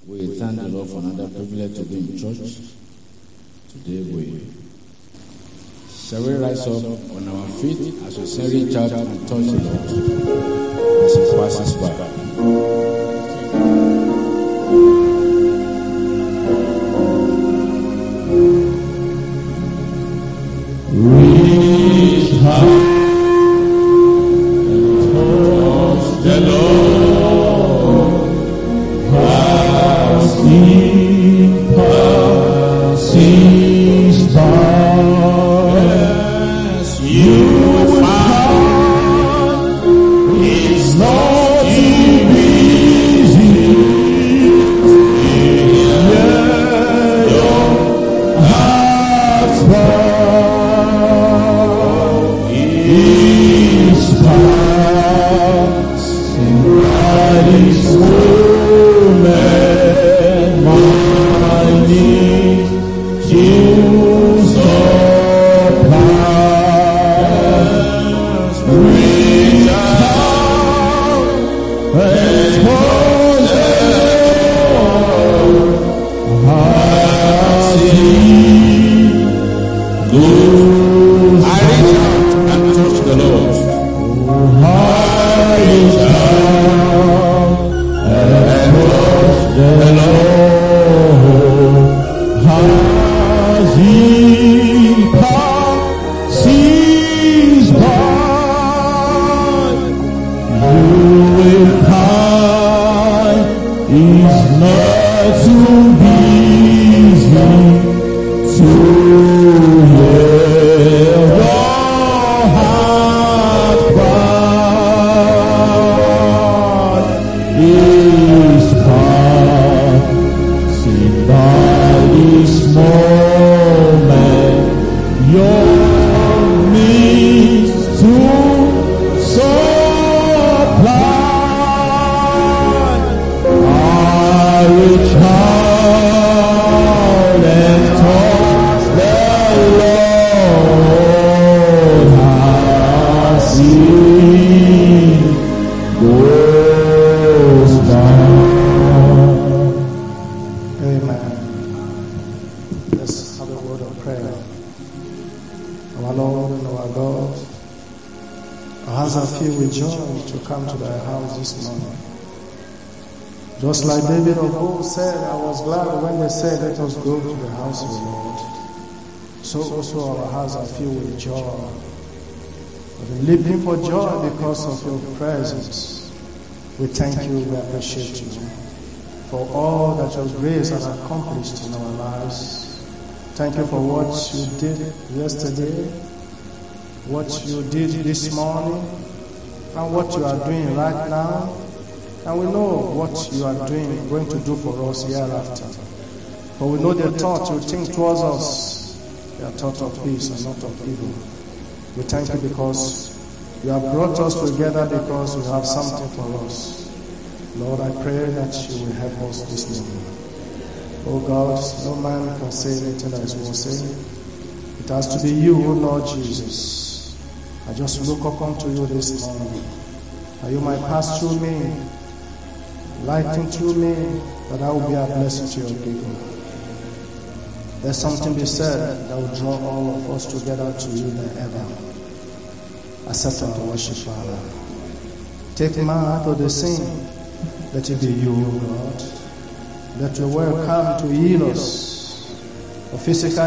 We thank the Lord for another privilege to be in church. Today shall we rise up on our feet as we say reach out and touch the Lord as He passes by. Reach out and touch the Lord as He passes by. You will find it's not too easy. Yeah, your heart's bound is passing by this moment. My needs you Just like David of old said, I was glad when they said, let us go to the house of the Lord. So also our hearts are filled with joy. We're leaping for joy because of your presence. We thank you, we appreciate you for all that your grace has accomplished in our lives. Thank you for what you did yesterday, what you did this morning, and what you are doing right now. And we know what you are going to do for us hereafter. For we know the thought you think towards us, they are thought of peace and not of evil. We thank you because you have brought us together because you have something for us. Lord, I pray that you will help us this morning. Oh God, no man can say anything that is worth saying. It has to be you, oh Lord Jesus. I just look up unto you this morning. And you might pass through me, lighten through me, that I will be a blessing to your people. There's something be said that will draw all of us together to you than ever. Accept our worship, Father. Take my heart of the sin. Let it be you, God. Let your word come to heal us of physical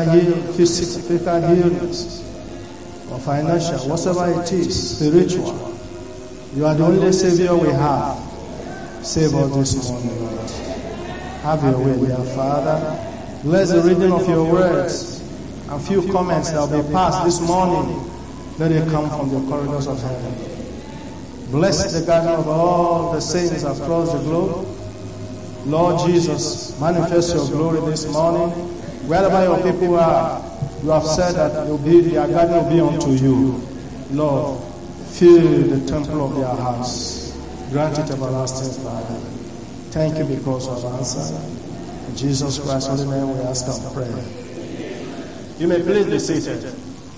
healings, or financial, whatever it is, spiritual. You are the only Savior we have. Save us this morning, Lord. Have your way, dear Father. Bless the reading of your words and few comments that will be passed this morning. Let it come from the corridors of heaven. Bless the gathering of all the saints across the globe. Lord Jesus, manifest your glory this morning. Wherever your people are, you have said that their gathering will be unto you. Lord, fill the temple of their house. Grant it, everlasting Father. Thank you because of answer. In Jesus Christ's holy name we ask and pray. You may please be seated.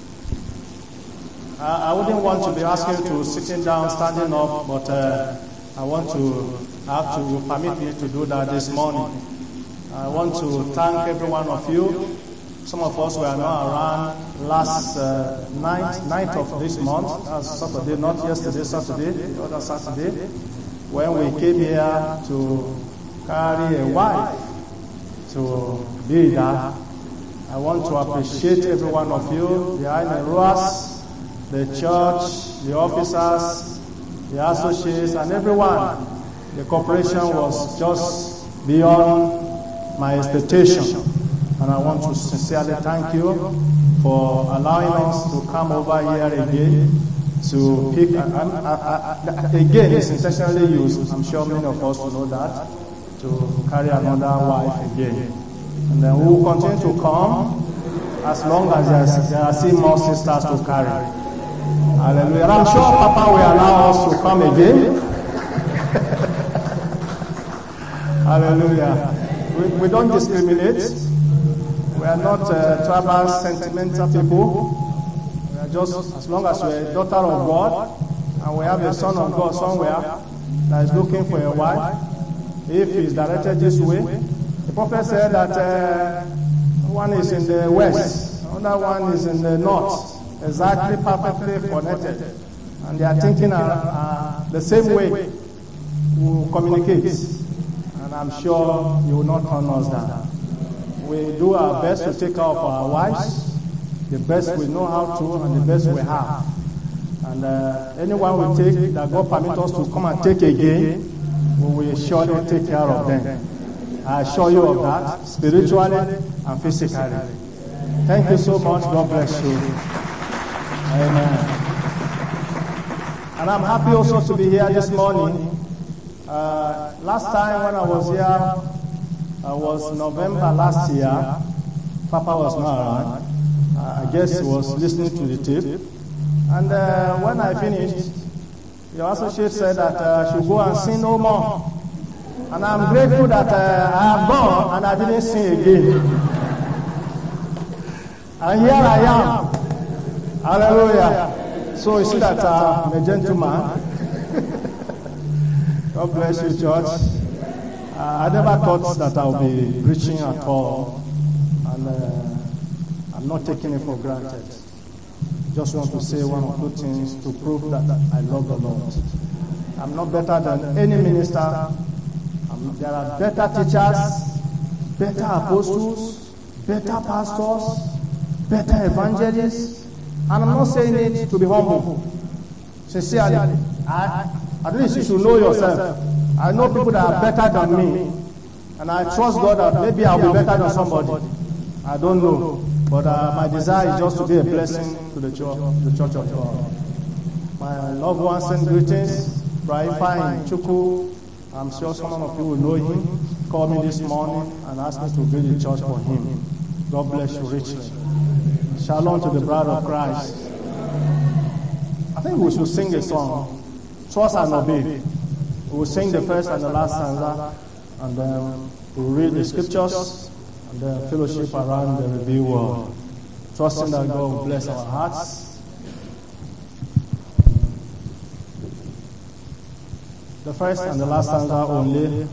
I wouldn't want to be asking you to sitting down, standing up, but you permit me to do that this morning. I want to thank every one of you. Some of us were not around last night of this month, that's Saturday, not yesterday, Saturday, the other Saturday, when we came here to carry a wife to be there. I want to appreciate every one of you, the INROAS, the church, the officers, the associates, and everyone. The cooperation was just beyond my expectation. And I want to sincerely thank you for allowing us to come over here again to pick. Again, it's intentionally used. I'm sure many of us will know that, to carry another wife again. And then we will continue to come as long as there are still more sisters to carry. Hallelujah. I'm sure Papa will allow us to come again. Hallelujah. We don't discriminate. We are not tribal, sentimental people. We are just, as long as we are a daughter of God and we have a son of God somewhere that is looking for a wife, if he is directed this way. The prophet said that one is in the west, another one is in the north, exactly perfectly connected. And they are thinking the same way we communicate. And I'm sure you will not turn us down. We do our best to take care of our wives, the best we know how to and the best we have. And anyone we take that God permit us to come and take again, we will surely take care of them. I assure you of that, spiritually and physically. Thank you so much. God bless you. Amen. And I'm happy also to be here this morning. Last time when I was here, was November last year. Papa was not around. I guess he was listening to the tape. And when I finished, your associate said that I should go and sin no more. And I'm grateful that I have gone and I didn't sin again. And here I am. Hallelujah. So you see that I'm a gentleman. God bless you, church. I never thought that I'll be preaching at all, and I'm not taking it for granted. Just want to say one or two things to prove that I love the Lord. I'm not better than any minister. There are better teachers, better apostles, better pastors, better evangelists, and I'm not saying it to be humble. Sincerely, at least you should know yourself. I know people that are better than me, and I trust God that maybe I'll be better than somebody. I don't know, but my desire is just to be a blessing to the church of God. My loved ones send greetings. Braifa in Chuku, I'm sure some of you will know him. Called me this morning and asked me to build a church for him. God bless you richly. Shalom to the bride of Christ. I think we should sing a song, Trust and Obey. We will sing the first and the last stanza, and then we'll read the scriptures, and then fellowship around the revealed word. Trusting that God will bless our hearts. The first and the last stanza only.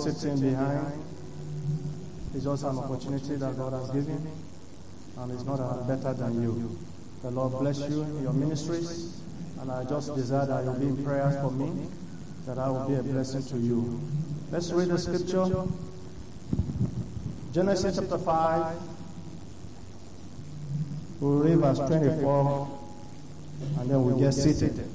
sitting behind. It's just an opportunity that God has given, and it's not better than you. The Lord bless you in your ministries, and I just desire that you'll be in prayers for me, that I will be a blessing to you. Let's read the scripture. Genesis chapter 5. We'll read verse 24, and then we'll get seated.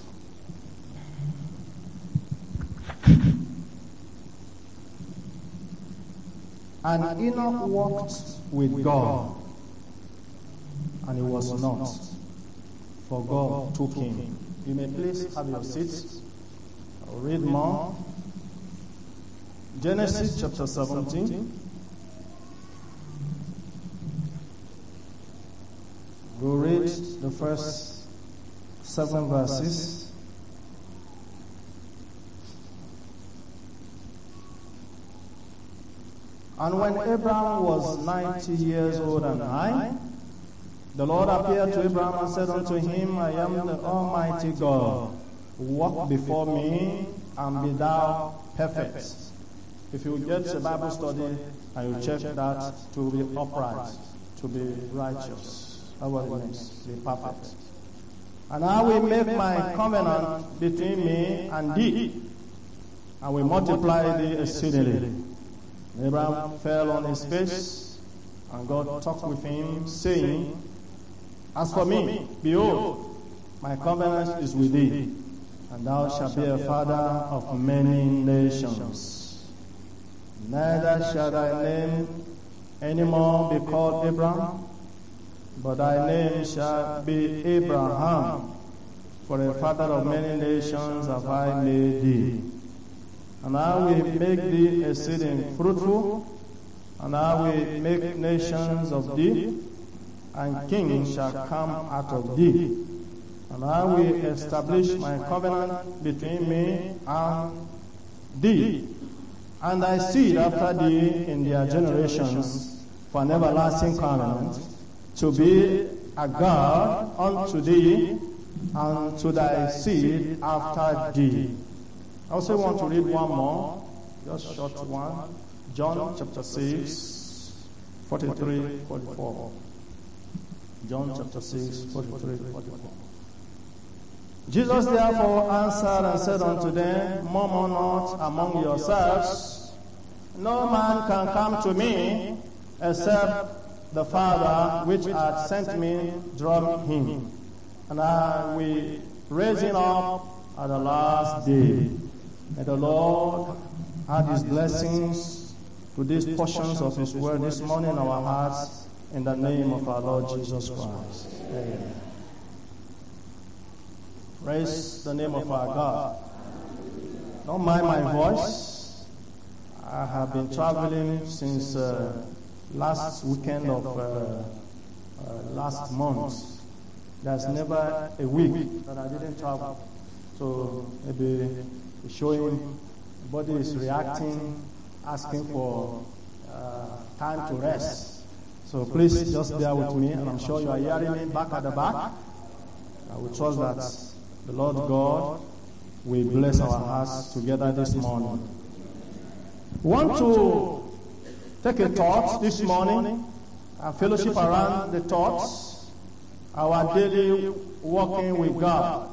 And Enoch walked with God, and he was not, for God took him. You may please have your seats. I'll read more. Genesis chapter 17. We'll read the first 7 verses. And when Abraham was 90 years old and high, the Lord appeared to Abraham and said unto him, I am the Almighty God. Walk before me and be thou perfect. If you get a Bible study and you check that, to be upright, to be righteous. That's what it means, be perfect. And I will make my covenant between me and thee, and will multiply thee exceedingly. Abraham fell on his face, and God talked with him, saying, As for me, behold, my covenant is with thee, and thou shalt be a father of many nations. Neither shall thy name any more be called Abraham, but thy name shall be Abraham, for a father of many nations have I made thee. And I will make thee exceeding fruitful, and I will make nations of thee, and kings shall come out of thee. And I will establish my covenant between me and thee, and thy seed after thee in their generations, for an everlasting covenant, to be a God unto thee, and to thy seed after thee. I also want to read one more, just short one. John chapter 6, 43, 44. John chapter 6, 43, 44. Jesus therefore answered and said unto them, Murmur not among yourselves. No man can come to me except the Father which hath sent me draw him. And I will raise him up at the last day. May the Lord add his blessings to these portions of his word this morning in our hearts, in the name of our Lord Jesus Christ. Amen. Praise the name of our God. Don't mind my voice. I have been traveling since last weekend of last month. There's never a week that I didn't travel. So maybe showing the body is reacting, asking for time to rest. So please just bear with me, and I'm sure you are hearing me back at the back. I will trust that the Lord God will bless our hearts together this morning. We want to take a thought this morning and fellowship around the thoughts, our daily walking with God.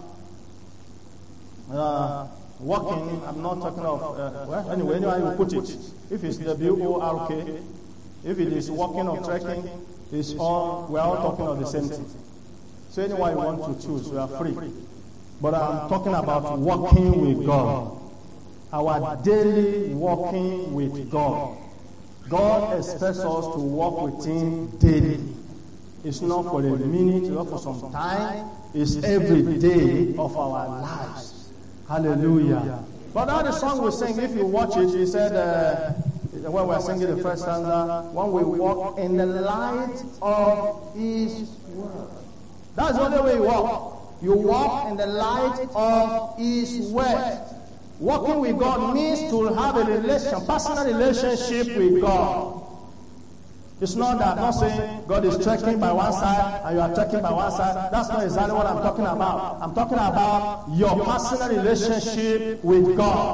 Walking, I'm not talking of, anyway you put it. If it's W-O-R-K, if it is walking or trekking, we're all talking of the same thing. So anyway you want to choose, you are free. But I'm talking about walking with God. Our daily walking with God. God expects us to walk with him daily. It's not for a minute, not for some time. It's every day of our lives. Hallelujah. But now the song we sing, if you watch it, he said, when we're singing the first stanza, when we walk in the light of his word. That's the only way you walk. You walk in the light of his word. Walking with God means to have a personal relationship with God. It's not that, I'm not saying God is trekking by one side and you are trekking by one side. That's not exactly what I'm talking about. I'm talking about your personal relationship with God.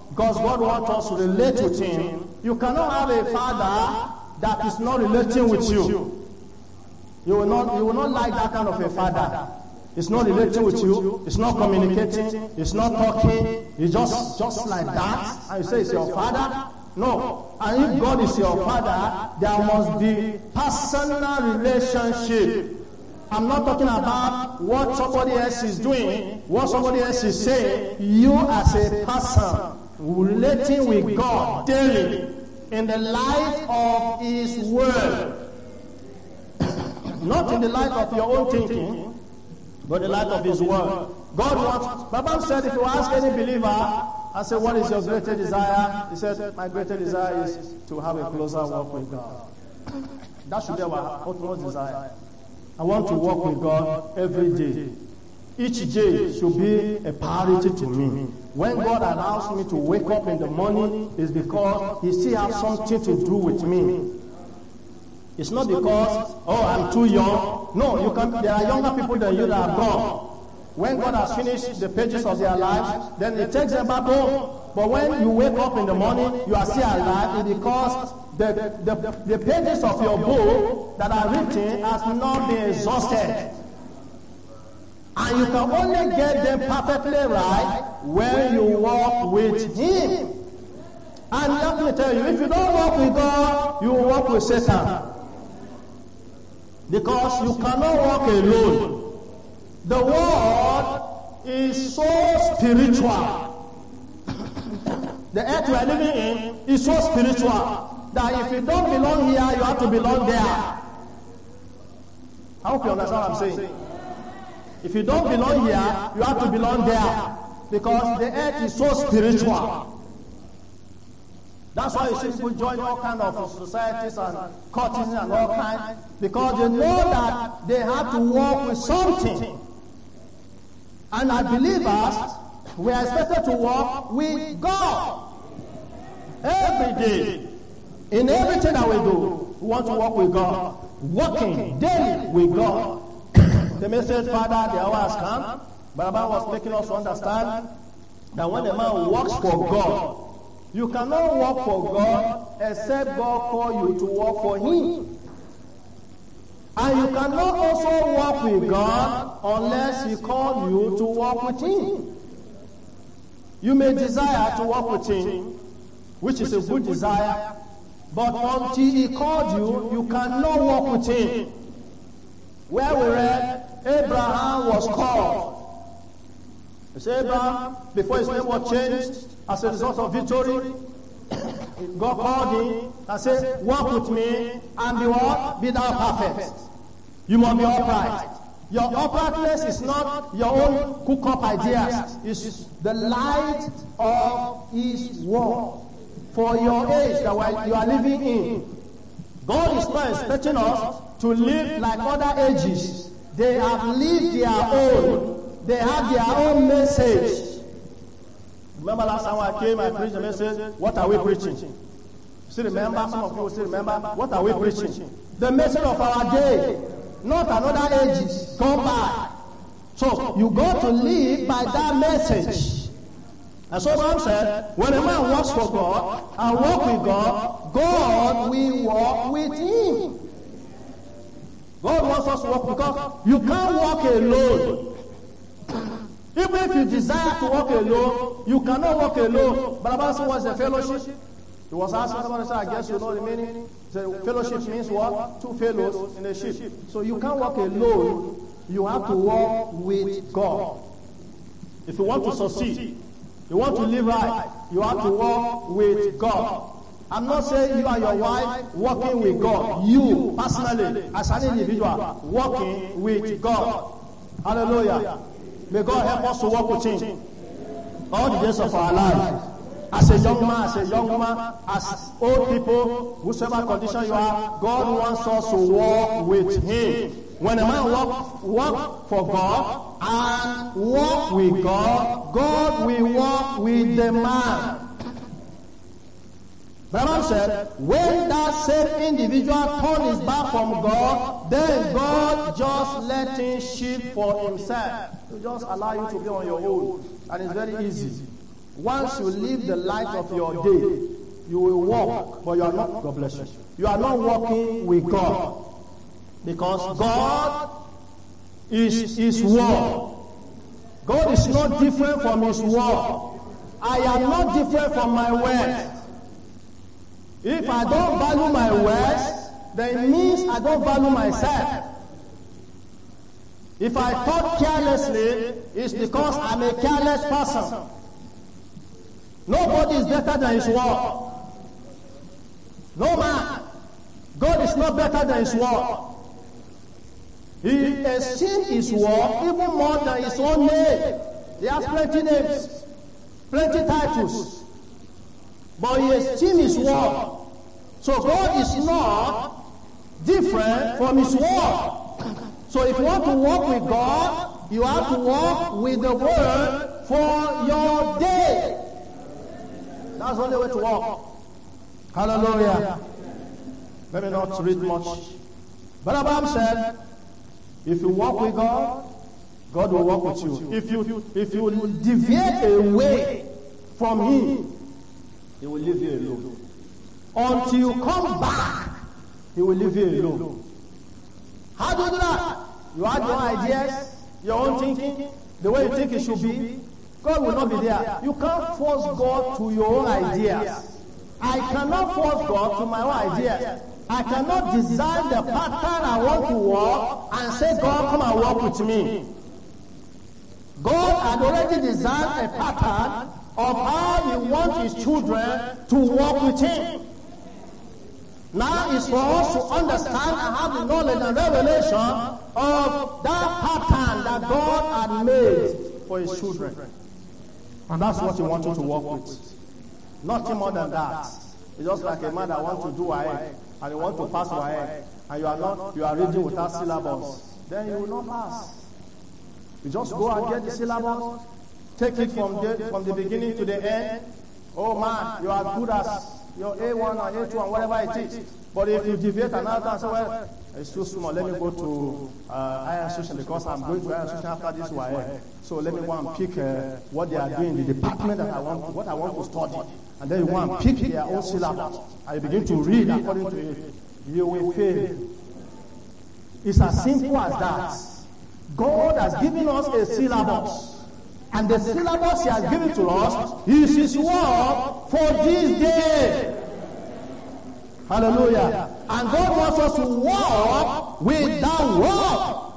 because God wants us to relate with Him. You cannot have a father that is not relating with you. You will not like that kind of a father. It's not relating with you. It's not communicating. It's not talking. It's just like that. And you say it's your father. No. And if God is your father, there must be personal relationship. I'm not talking about what somebody else is doing, what somebody else is saying. You as a person relating with God daily in the light of His word. Not in the light of your own thinking, but the light of His word. God wants, Bible said, if you ask any believer, I said, what is your greatest desire? He said, my greatest desire is to have a closer walk with God. That should be our utmost desire. I want to walk with God every day. Each day should be a priority to me. When God allows me to wake up in the morning, it's because He still has something to do with me. It's not because, oh, I'm too young. No, there are younger people than you that are gone. When God has finished the pages of their lives, then He takes them back home. But when you wake up in the morning, you are still alive, it's because the pages of your book that are written has not been exhausted. And you can only get them perfectly right when you walk with Him. And let me tell you, if you don't walk with God, you will walk with Satan. Because you cannot walk alone. The world is so spiritual. The earth we are living in is so spiritual that if you don't belong here, you have to belong there. I hope you understand what I'm saying. If you don't belong here, you have to belong there. Because the earth is so spiritual. That's why you see people join all kinds of societies and cults and all kinds. Because they know that they have to walk with something. And as believers, we are expected to walk with God. Every day. In everything that we do, we want to walk with God. Walking daily with God. The message, Father, the hour has come. Baba was making us understand that when a man walks for God, you cannot walk for God except God call you to walk for Him. And you cannot also walk with God unless He calls you to walk with Him. You may desire to walk with Him, which is a good desire, but until He called you, you cannot walk with Him. Where we read, Abraham was called. You see, Abraham, before his name was changed, as a result of victory, God called him and said, walk with me and be what? Be thou perfect. You must be upright. Your uprightness is not your own cook-up ideas. It's the light of His word. For your age that you are living in, God is not expecting us to live like other ages. They have lived their own. They have their own message. Remember last time I came, I preached the message, what are we preaching? Still remember, some of you still remember, what are we preaching? The message of our day, not another ages come by. So you got to live by that message. And so Abraham said, when a man walks for God and walk with God, God will walk with him. God wants us to walk because you can't walk alone. Even if you desire to walk alone, you cannot walk alone. But about what's the fellowship? He was asking somebody, I guess you know the meaning. The fellowship means what? Two fellows in a ship. So you can't walk alone. You have to walk with God. If you want to succeed, you want to live right, you have to walk with God. I'm not saying you and your wife walking with God. You, personally, as an individual, walking with God. Hallelujah. May God help us to walk with Him all the days of our life. As a young man, as a young woman, as old people, whosoever condition you are, God wants us to walk with Him. When a man walk for God and walk with God, God will walk with the man. Bible said, when that same individual turned his back from God, then God just let him shift for himself. He just allow you to be on your own. And it's very easy. once you live the light of your day, you will walk, but you are not, God bless you. You are not walking with God. Because God is His word. God is not different from His word. I am not different from my words. If I don't value my words, then it means I don't value myself. If I thought carelessly, it's because I'm a careless person. Nobody is better than his word. No man. God is not better than his word. He esteems his word even more than his own name. He has plenty names, plenty titles. But he esteems his word. So God is not different from his word. So if you want to walk with God, you have to walk with the word for your day. That's the only way to walk. Hallelujah. Let me not read much. But Abraham said, if you walk with God, God will walk with you. If you deviate away from Him, He will leave you alone. Until you come back, He will leave you alone. How do you do that? You have your ideas, your own thinking, the way you think it should be. God will not be there. You can't force God to your own ideas. I cannot force God to my own ideas. I cannot design the pattern I want to walk and say, God, come and walk with me. God had already designed a pattern of how He wants His children to walk with Him. Now it's for us to understand and have the knowledge and revelation of that pattern that God had made for His children. And that's what He wants you to walk with. Nothing more than that. It's just like a man that wants to do WAEC and you want to pass WAEC and you are reading without syllabus. Then you will not pass. You just go and get the syllabus, take it from the beginning to the end. Oh man, you are good as your A1 and A2 and whatever it is. But if you deviate another time, say, well, it's too small. Let me go to higher institution because I'm going to higher institution after this WAEC. So let me go and pick what they are doing, the department that what I want to study. And then you go and pick their own syllabus. And you begin to read according to it. You will fail. It's as simple as that. God has given us a syllabus. And the syllabus He has given to us is His word for this day. Hallelujah. And God wants us to walk with that word.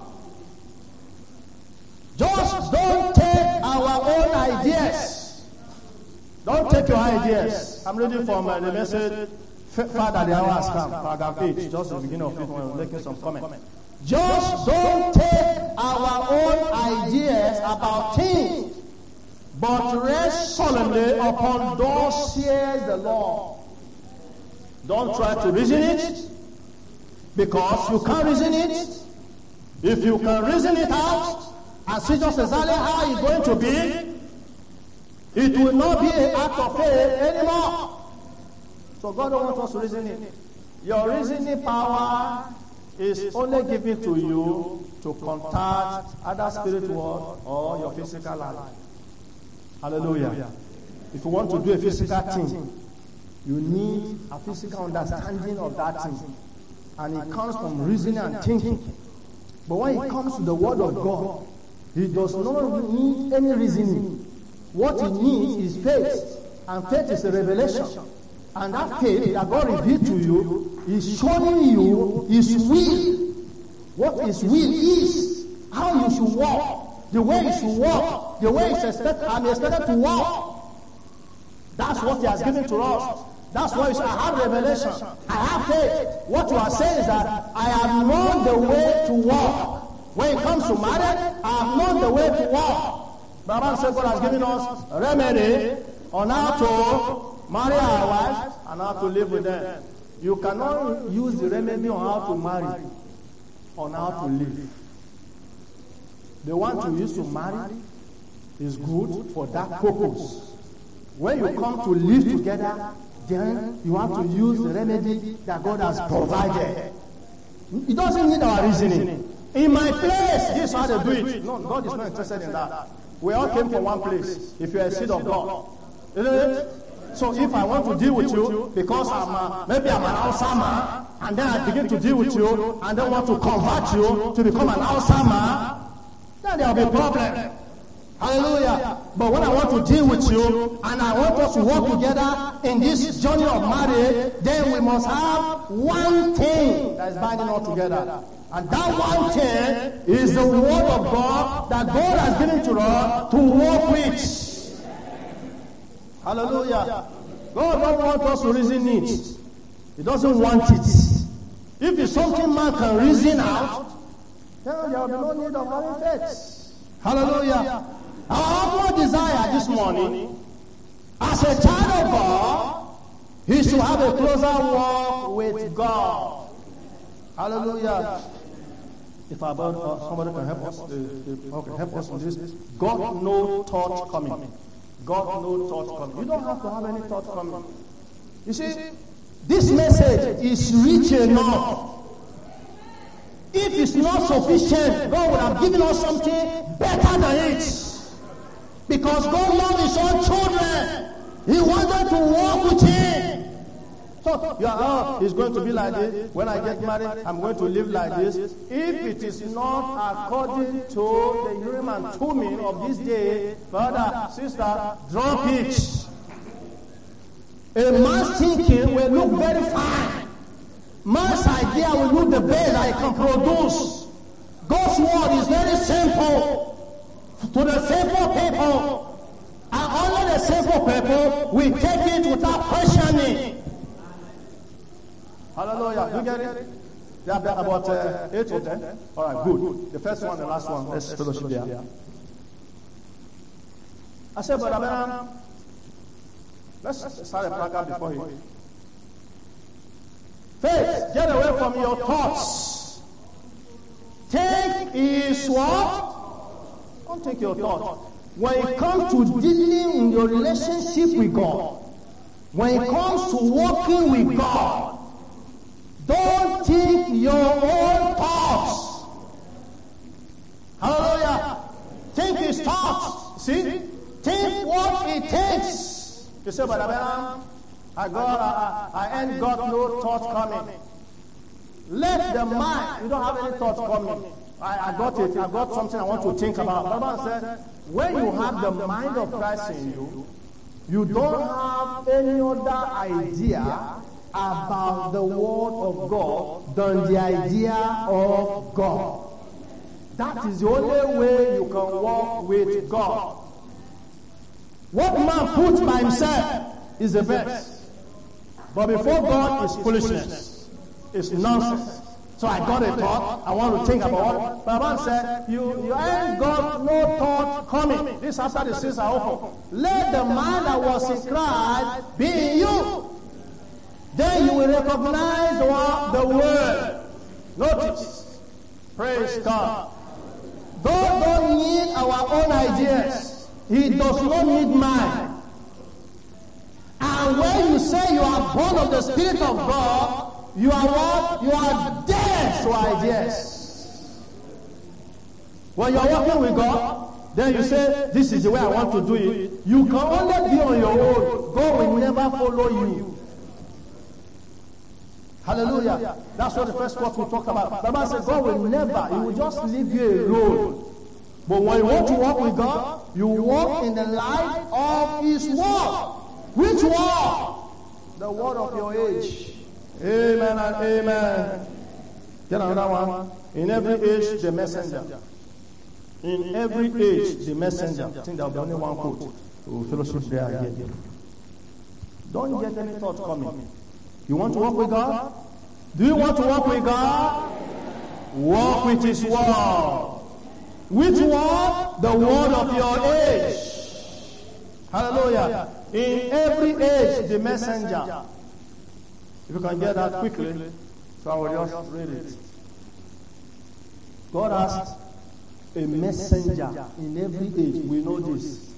Just don't take our own ideas. Don't take your ideas. I'm reading from the message, Father, the hour has come, paragraph 8, just the beginning of it when we're making some comment. Just don't take our own ideas about things, but rest solemnly upon those says the Lord. Don't try to reason it, because you can't reason it. If you can reason it out and see just exactly how it's going to be, it will not be an act of faith anymore. So God don't want us to reason it. Your reasoning power is only given to you to contact either spirit world or your physical life. Hallelujah. If you want to do a physical thing, you need a physical understanding of that thing. And it comes from reasoning and thinking. But when it comes to the word of God, He does not need any reasoning. What He needs is faith. And faith is a revelation. And that faith that God revealed to you is showing you His will. What His will is. How you should walk. The way you should walk. The way I'm expected to walk. That's what He has given to us. That's why you say, I have revelation. I have faith. What you are saying is that I have known the way to walk. When it comes to marriage, I have known the way to walk. Brother said God has given us a remedy on how to marry our wives and how to live with them. You cannot use the remedy on how to marry, on how to live. The one to use to marry is good for that purpose. When you come to live together, then you have to use the remedy that God has provided. It doesn't need our reasoning. In my place, this is how they do it. No, God is not interested in that. We all came from one place. If you are a seed of God, Isn't it? So if I want to deal with you because maybe I'm an Alzheimer, and then I begin to deal with you, and then want to convert you to become an Alzheimer, then there will be a problem. Hallelujah. But when I want to deal with you, and I want us to work together in this journey of marriage, then we must have one thing that is binding all together. And that one thing is the word of God that God has given to us to work with. Hallelujah. God don't want us to reason it. He doesn't want it. If it's something man can reason out, then there will be no need of having faith. Hallelujah. Our more desire this morning, as a child of God, is to have a closer walk with God. Hallelujah. If somebody can help us, help us on this. God no thought coming. God no thought coming. You don't have to have any thought coming. You see, this message is rich enough. If it's not sufficient, God would have given us something better than it. Because God loved his own children. He wanted to walk with him. So, it's going to be like this. When I get married, I'm going to live like this. If it is not according to the urim and thummim of this day, brother, sister, drop it. A man's thinking will look very fine. Man's idea will look the best that he can produce. God's word is very simple. To the simple people, and only the simple people will take it without questioning. Hallelujah. You get it? There are about 8 or 10. All right, good. The first one, the last one. Let's fellowship there. I said, Brother Branham, let's start a program before you. Faith, get away from your thoughts. Take his what? Don't take your thoughts. When it comes to dealing in your relationship with God, when it comes to walking with God, don't think your own thoughts. Hallelujah. Think his thoughts. See? Think what it takes. You say, Brother Branham, I ain't got no thoughts coming. Let the mind, you don't have any thoughts coming. I got it. I got something I want to think about. Bible said, when you have the mind of Christ in you, you don't have any other idea about the word of God than the idea of God. That is the only way you can walk with God. What man puts by himself is the best. But before God is foolishness. It's nonsense. So I got a thought. I want to think about it. Bible said, you ain't got no thought coming. This after the seas are open. Let the mind that was in Christ be in you. Then you will recognize the word. Notice. Praise God. God don't need our own ideas. He does not need mine. And when you say you are born of the Spirit of God, you are what? You are dead to ideas. When you are working with God, then you say, this is the way I want to do it. You can only be on your own. God will never follow you. Hallelujah. That's what the first part we talked about. The Bible says God will never, he will just leave you alone. But when you want to walk with God, you walk in the light of his word. Which word? The word of your age. Amen and amen. Get another one. In every age, the messenger. In every age, the messenger. I think there will be only one quote. So fellowship there again. Don't get any thought coming. You want to walk with God? Do you want to walk with God? Walk with his word. Which word? The word of your age. Hallelujah. In every age, the messenger. If you can get that quickly, so I will just read it. God has a messenger in every age. We know this.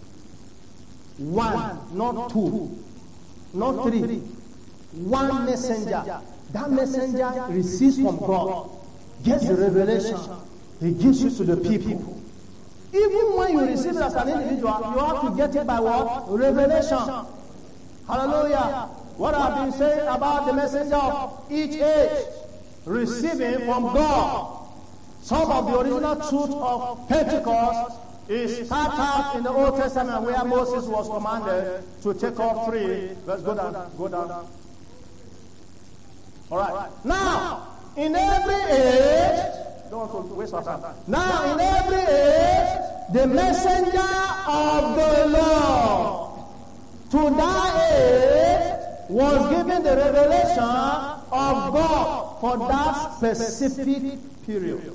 1, not 2, not 3. 1 messenger. That messenger receives from God, gets the revelation. He gives it to the people. Even when you receive it as an individual, you have to get it by what? Revelation. Hallelujah. What I've been saying about the messenger of each age, receiving from God. Some of the original truth of Pentecost is start out in the Old Testament where Moses was commanded to take off 3. Let's go down. All right. Now, in every age, don't want to waste our time. Now, in every age, the messenger of the Lord to that age was given the revelation of God for that specific period.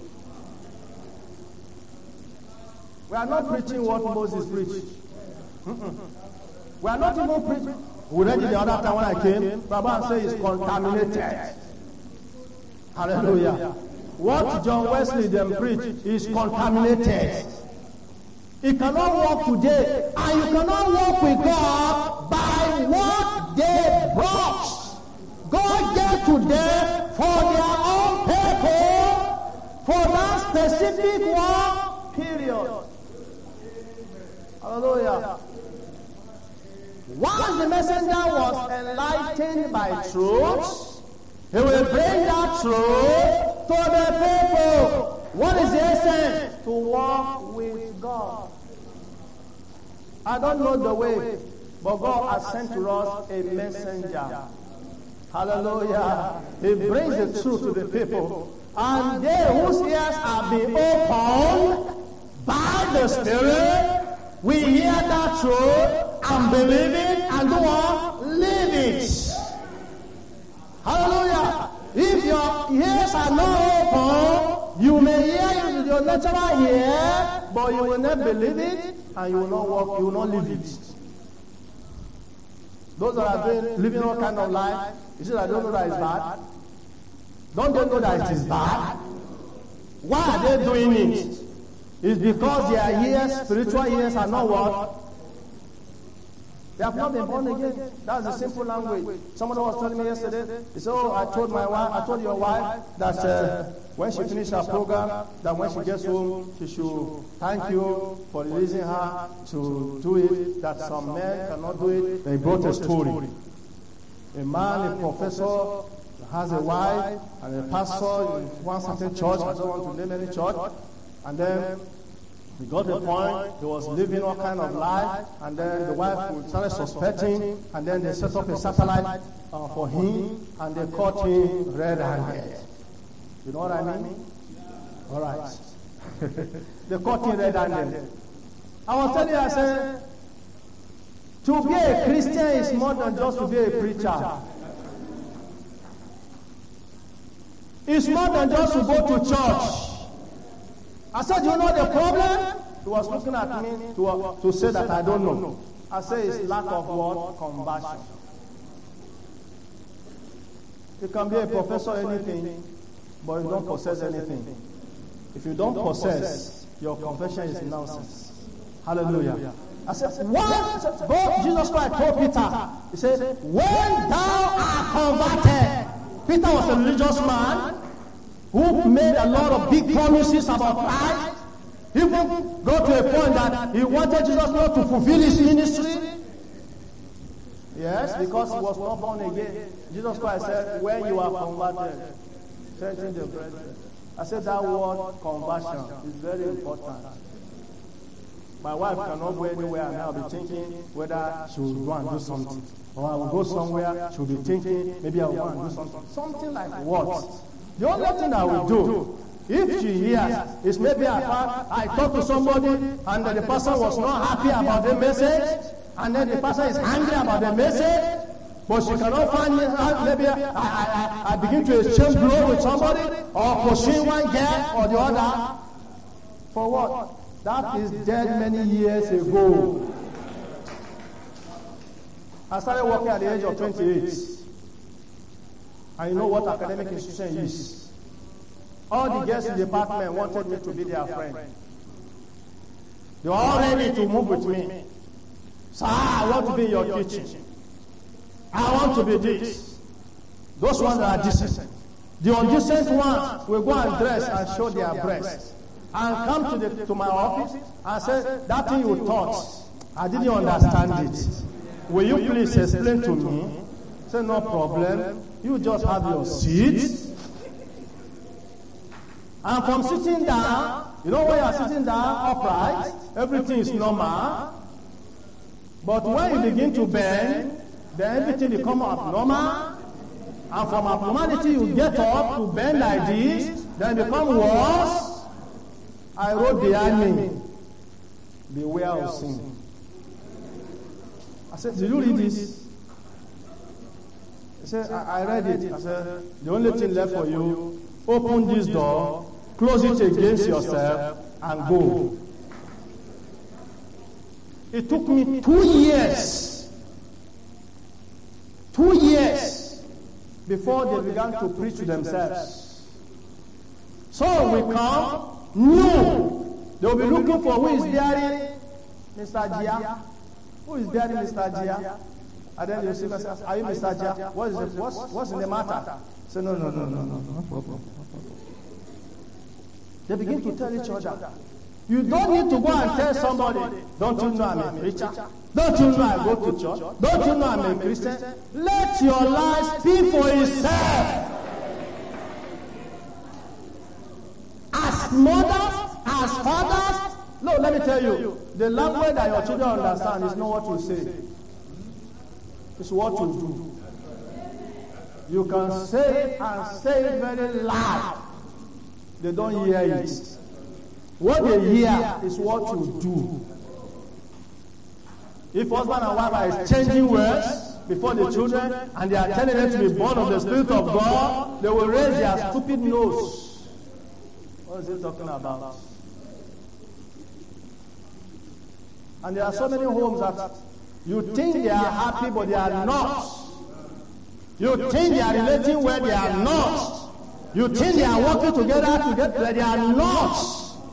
We are not preaching what Moses preached. We are not even preaching. We read it the other time when I came. Baba said it's contaminated. Hallelujah. What John Wesley then preached is contaminated. It cannot work today, and you cannot walk with God by what they brought. God gave to them for their own purpose, for that specific one period. Hallelujah. Once the messenger was enlightened by truth, he will bring that truth to the people. What is the essence? To walk with God. I don't know the way, but God has sent to us a messenger. Hallelujah. He brings the truth to the people. And they whose ears are being opened by the Spirit, we hear that truth and believe it and do what? Live it. Hallelujah. If your ears are not open, you may hear with your natural ear, but you will not believe it and you will not walk, you will not live it. Those that are living all kind of life, you see, I don't know that it's bad. Don't they know that it is bad? Why are they doing it? It's because their ears, spiritual ears, are not what? They have not been born again. That's the simple language. Somebody was telling me yesterday, he said, I told your wife that when she finishes her program, that when she gets home, she should thank you for releasing her to do it, that some men cannot do it. They brought a story. A man, a professor, has a wife and a pastor in one certain church. I don't want to name any church. And then he got a point, he was living all kind of life, and then the wife started suspecting, and then they set up a satellite for him, and they caught him red-handed. You know what I mean? All right. They caught him red-handed. I was telling you, I said, to be a Christian is more than just to be a preacher. It's more than just to go to church. I said, you know the problem? He was looking at me to say that I don't know. I said, it's lack of what? Compassion. You can be a professor anything, but you don't possess anything. If you don't possess, your confession is nonsense. Hallelujah. I said, what? God, Jesus Christ told Peter, he said, when thou art converted. Peter was a religious man who made a lot of big promises about Christ. He even got to a point that he wanted Jesus not to fulfill his ministry. Yes, because he was not born again. Jesus Christ said, when you are converted, strengthen the brethren. I said that word, conversion, is very important. My wife cannot go anywhere and I'll be thinking whether she will go and do something. Or I will go somewhere, she'll be thinking, maybe I will go and do something. Something like what? The only thing I will do, if she hears, is maybe I talk to somebody and the person was not happy about the message, and then the person is angry about the message, but she cannot find me. Maybe I begin to exchange blow with somebody, or pushing one girl or the other. For what? That is dead many years ago. I started working at the age of 28. And you know what academic institution is. All the girls in the department wanted me to be their friend. They were all ready to move with me. So I want to be in your kitchen. I want to be this. Those ones that are decent. The undecent ones will go and dress and show their breasts. and come to my office and say, that thing you taught, I didn't understand it. Will you please explain to me? Say, no problem. You just have your seat. And from sitting down, you know when you are sitting down upright, everything is normal. But when you begin to bend, then everything becomes abnormal. And from abnormality, you get up to bend like this, then it becomes worse. I wrote behind me, beware of sin. I said, did you read this? He said, I read it. I said, the only thing left for you, open this door, close it against yourself, and go. It took me 2 years. 2 years before they began to preach to themselves. So we come, new. They will be looking for who is bearing Mr. Gia. Who is bearing Mr. Gia? And then you see, are you Mr. Gia? What's in the matter? Say, no problem. They begin to tell each other. You don't need to go and tell somebody, don't you know I'm a preacher? Don't you know I go to church? Don't you know I'm a Christian? Let your life speak for itself. As mothers, as fathers, no, let me tell you, the language that your children understand is not what you say. It's what you do. You can say it and say it very loud. They don't hear it. What they hear is what you do. If husband and wife are exchanging words before the children and they are telling them to be born of the Spirit of God, they will raise their stupid nose. What is he talking about? And there are so many homes that you think they are happy, but they are not. You think they are relating where they are not. You think they are working together, but they are not.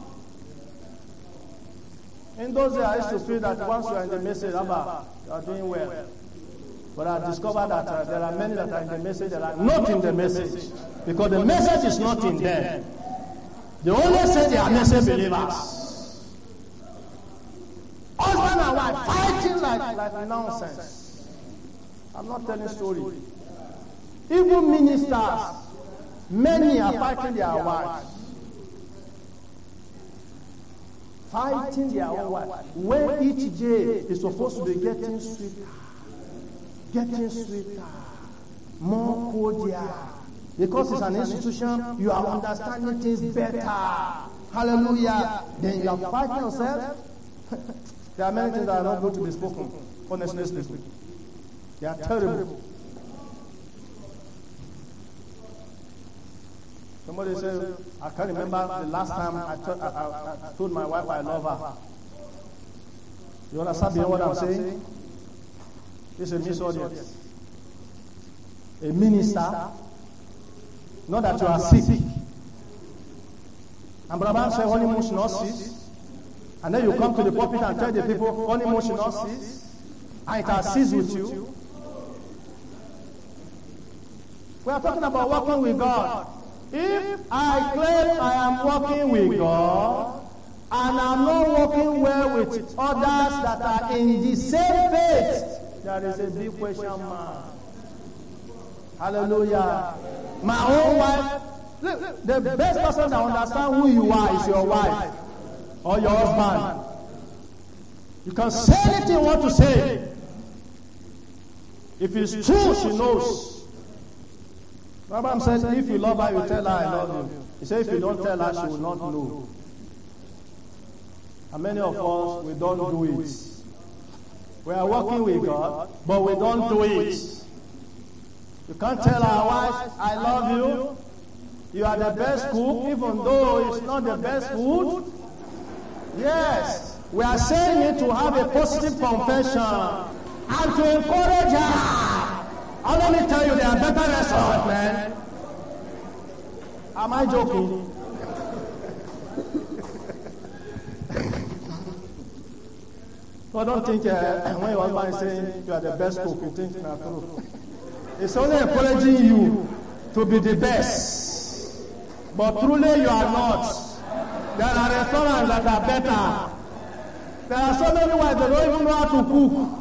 In those days, I used to feel that once you are in the message, Abba, you are doing well. But I discovered that there are many that are in the message that are not in the message. Because the message is not in them. They only say they are message believers. Husband and wife fighting like nonsense. I'm not telling story. Even ministers, many are fighting their wives. Fighting their own wife. When each day is supposed to be getting sweeter. Getting sweeter. More cordial. Because it's an institution, you are understanding things better. Hallelujah. Then you are fighting yourself. There are many things that are not going to be spoken. Honestly speaking. They are terrible. Somebody said, I can't remember the last time I told my wife I love her. You understand what I'm saying? This is a missed audience. A minister, not that you are sick. And Brahman said, honeymoon should not cease. And then you come to the pulpit and tell the people, honeymoon should not cease. And it has ceased with you. We are talking about walking with God. If I claim I am walking with God, and I'm not walking well with others that are in the same faith, there is a big question mark. Hallelujah. My own wife, look, the best person that understands who you are is your wife or your husband. You can say anything you want to say. If it's true, she knows. Abraham said, if you love her, you tell her I love you. He said, if you don't tell her, she will not know. And many of us, we don't do it. We are working with God, but we don't do it. You can't tell our wife, I love you. You are the best cook, even though it's not the best food. Yes, we are saying it to have a positive confession and to encourage her. And let me tell you, there are better restaurants, man. Am I joking? So don't think when your husband is saying you are the best cook, you think it's true. It's only encouraging you to be the best. But truly you are not. There are restaurants that are better. There are so many wives that don't even know how to cook.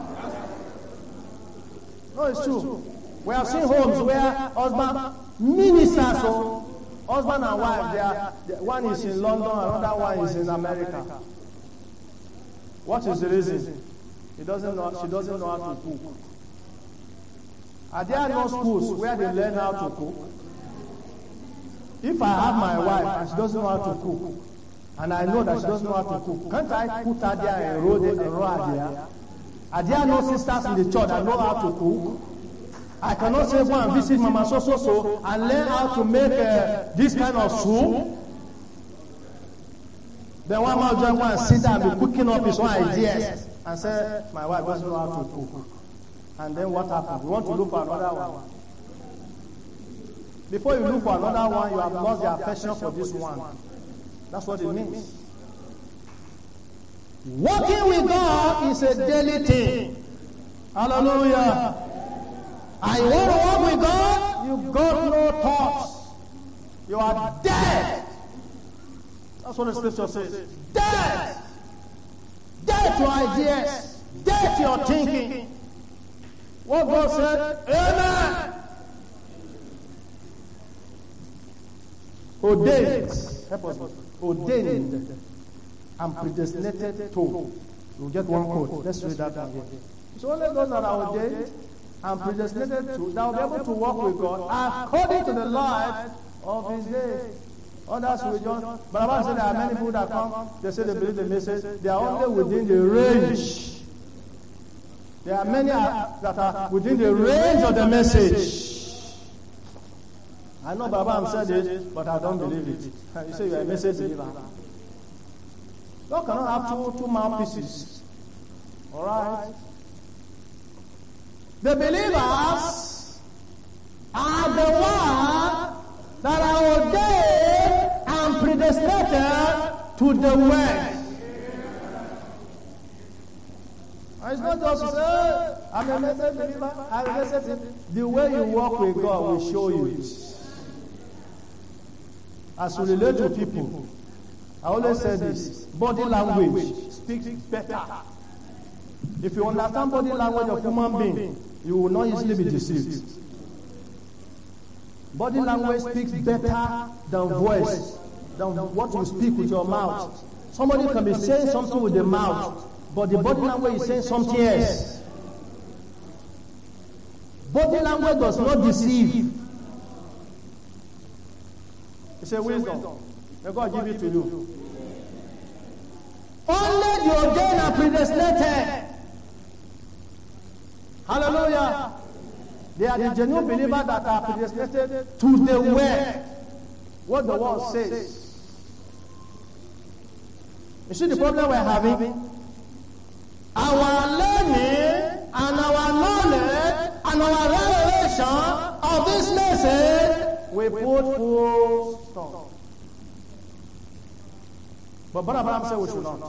No, it's true. We have seen homes where husband ministers, so husband and wife, one is in London, another one is in America. What is the reason? She doesn't know how to cook. Are there no schools where they learn how to cook? If I have my wife and she doesn't know how to cook, and I know that she doesn't know how to cook, can't I put her there and roll her there? Are there no sisters in the church that know how to cook? I cannot say go and visit Mama so and learn how to make this kind of soup. Then one man just go and sit down and be cooking up his own ideas and say, my wife doesn't know how to cook. And then what happens? We want to look for another one. Before you look for another one, you have lost the affection for this one. That's what it means. Walking with God is a daily thing. Hallelujah. And you want to walk with God, you've got no thoughts. You are dead. That's what the scripture says. Dead. Dead to ideas. Dead to your thinking. What God said, amen. Ordained. Help us. Ordained and predestinated to. You'll get one quote. Let's read that again. So only those that are ordained and predestinated to, that will be able to walk with God according to the life of his days. Others will just, but I said there are many people that come, they say they believe the message, they are only within the range. There are many that are within the range of the message. I know Baba said it, but I don't believe it. You say you are a message believer. God cannot have two mouthpieces. Alright? The believers are the ones that are ordained and predestinated to the way. And it's not just to say, I'm a message believer, I'm a message believer. The way you walk with God will show you it. As you relate to people, I always say this, body language speaks better. If you understand body language of human being, you will not easily be deceived. Body language speaks better than voice, than what you speak with your mouth. Somebody can be saying something with the mouth, but the body language is saying something else. Body language does not deceive. It's a wisdom. May God give it to you. Only the ordained and predestinated. Hallelujah. They are the genuine believers that are predestinated to the way. What the word says. You see the problem we're having? Our learning and our knowledge and our revelation of this message, we put full stop. But Brother Abraham said we should not.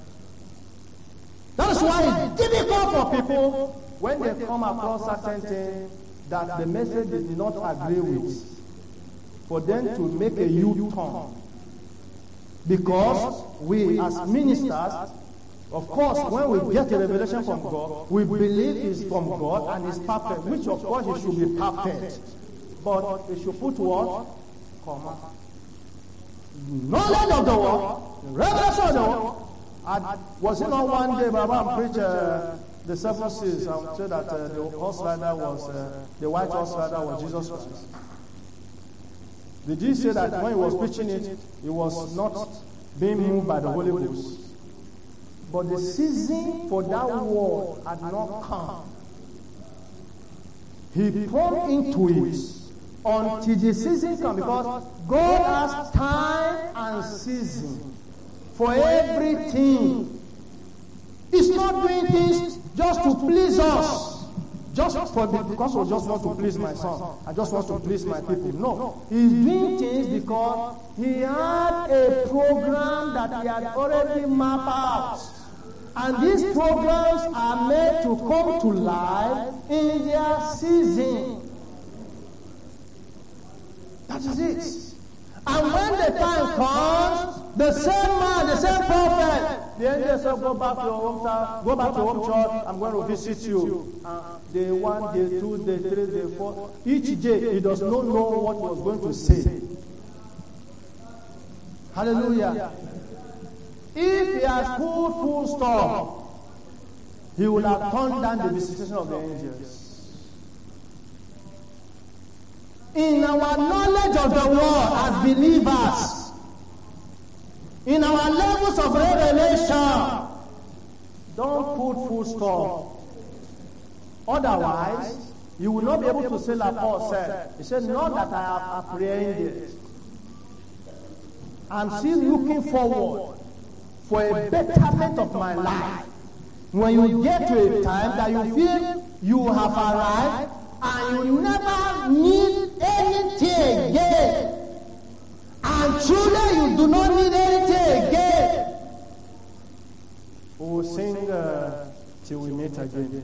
That is why it's difficult for people when they come across certain things that the message did not agree with, for them to make a U-turn. Because we as ministers, of course, when we get a revelation from God, we believe it's from God and it's perfect, which of course it should be perfect. But it should put what? Comma. Knowledge of the word, revelation of the word. Was it not one day Baba preached the 7 seals and said that the horse rider was, the white horse rider was Jesus Christ? Did he say that when he was preaching it, he was not being moved by the Holy Ghost? But the season for that word had not come. He poured into it until the season comes, because God has time and season for everything. He's not doing things just to please us, because I just want to please my son, I just want to please my people. No, he's doing things because he had a program that he had already mapped out. And these programs are made to come to life in their season. That is it. And when the time comes, the same man, the same prophet, the angel said, go back to your hometown, go back to your home church, I'm going to visit you. Day 1, day 2, day 3, day 4. Each day, he does not know what he was going to say. Hallelujah. If he has put full stop, he will have turned down the visitation of the angels. In our knowledge of the world as believers, in our levels of revelation, don't put full stop. Otherwise, you will not be able to say like Paul said. He said, not that I have apprehended. I'm still looking forward for a betterment of my life. When you get to a time that you feel you have arrived and you never need anything again, and truly you do not need anything again, we will sing till we meet again.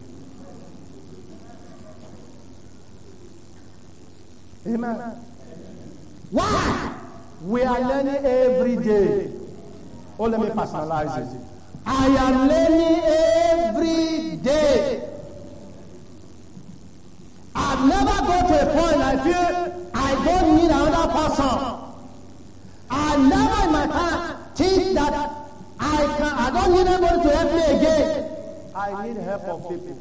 Amen. Why? We are learning every day. Oh, let me personalize it. I am learning every day. I've never got to a point I feel I don't need another person. I never in my time think that I don't need anybody to help me again. I need help of people.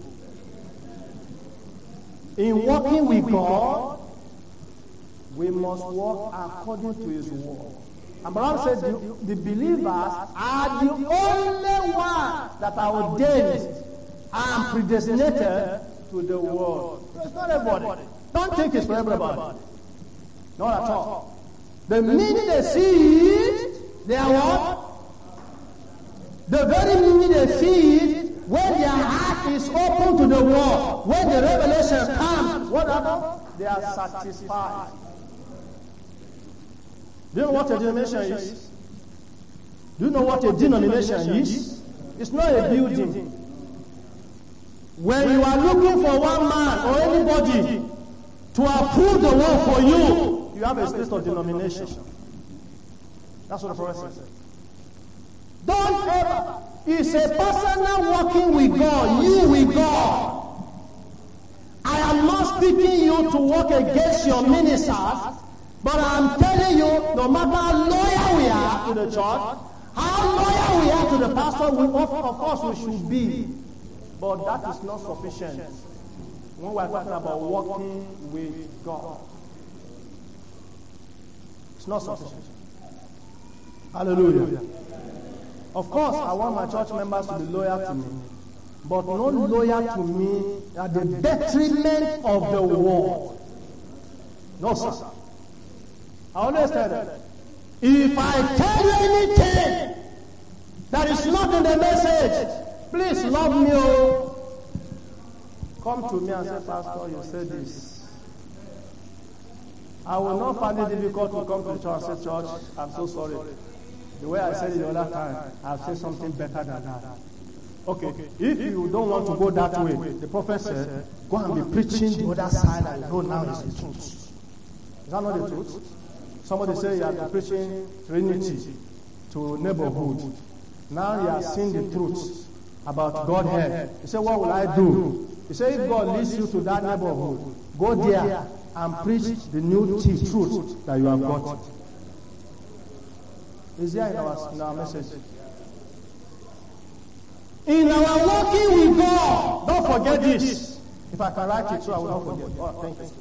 In walking with God, we must walk according to His word. And Abraham said the believers are the only ones that are ordained and predestinated to the world. So it's not everybody. Don't think it's for everybody. Not at all. The minute they see it, they are what? The very minute they see it, when their heart is open to the world, when the revelation comes, what happens? They are satisfied. Do you know what a denomination is? Do you know what a denomination is? It's not a building. When you are looking for one man or anybody to approve the word for you, you have a state of denomination. That's what the prophet said. Don't ever. It's a personal walking with God, you with God. I am not speaking you to work against your ministers, but I'm telling you, no matter how loyal we are to the church, how loyal we are to the pastor, of course we should be. But that is not sufficient when we are talking about walking with God. It's not sufficient. Hallelujah. Of course, I want my church members to be loyal to me, but not loyal to me at the detriment of the world. No, sir. I always tell them, if I tell you anything that is not in the message, please love me. Oh. Come to me and say, Pastor, you said this. I will not find it difficult to come to the church and say, Church, I'm so sorry. The way I said it the other time, I've said something better than that. Okay, if you don't want to go that way, the prophet said, go and be preaching the other side and you know now is the truth. Is that not the truth? Somebody say you have been preaching Trinity to neighborhood. Now you are seeing the truth about Godhead. You say, what will I do? You say, if God leads you to that neighborhood, go there and preach the new truth that you have got. Is there in our message? In our walking with God, don't forget this. If I can write it so I will not forget. Oh, thank you.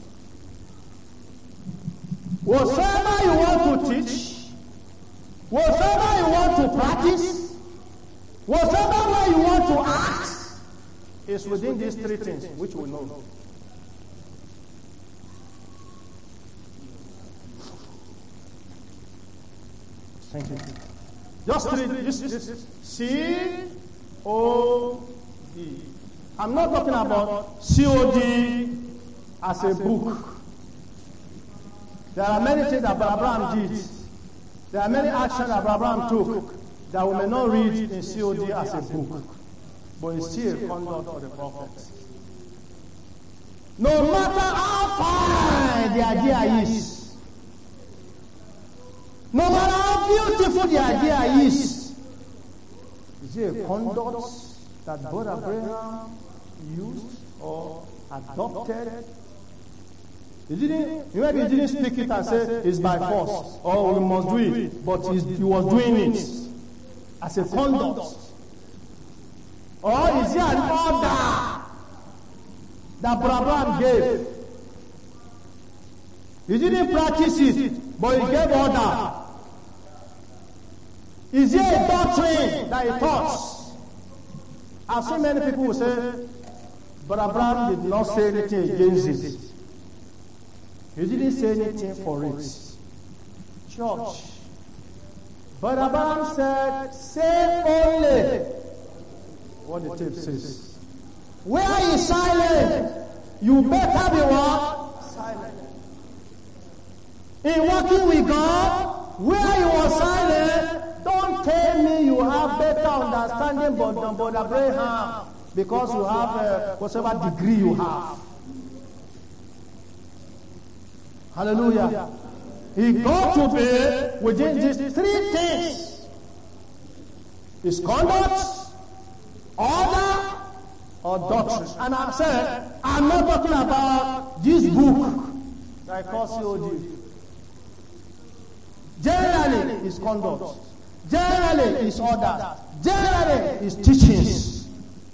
Whatever you want to teach, whatever you want to practice, whatever way you want to act, is within these three things which we know. Thank you. Just three. This C-O-D. I'm not talking about C-O-D as a book. There are many things that Abraham did. There are many actions that Abraham took that we may not read in C-O-D as a book. But it's still a conduct for the prophets. No matter how fine the idea is, what the idea is it a conduct that Brother Abraham used or adopted? Maybe he didn't speak it and say it's by force or we must do it, but he was doing it as a conduct. Or is it an order that Brother Abraham gave? He didn't practice it, but he gave order. Is it a doctrine that he taught? I've seen many people who say, but Abraham did not say anything against it. He didn't say anything for it. Church. But Abraham said, say only what the tape says. Where he is silent, you better be what? Silent. In working with God, where he was silent, don't tell me you have better understanding than Brother Abraham because you have whatever degree you have. Hallelujah. He got to be within these three things. His conduct, order, or doctrine. And I said, I'm not talking about this book that I call COD. Generally, his conduct. Generally, his order. Generally, his teachings.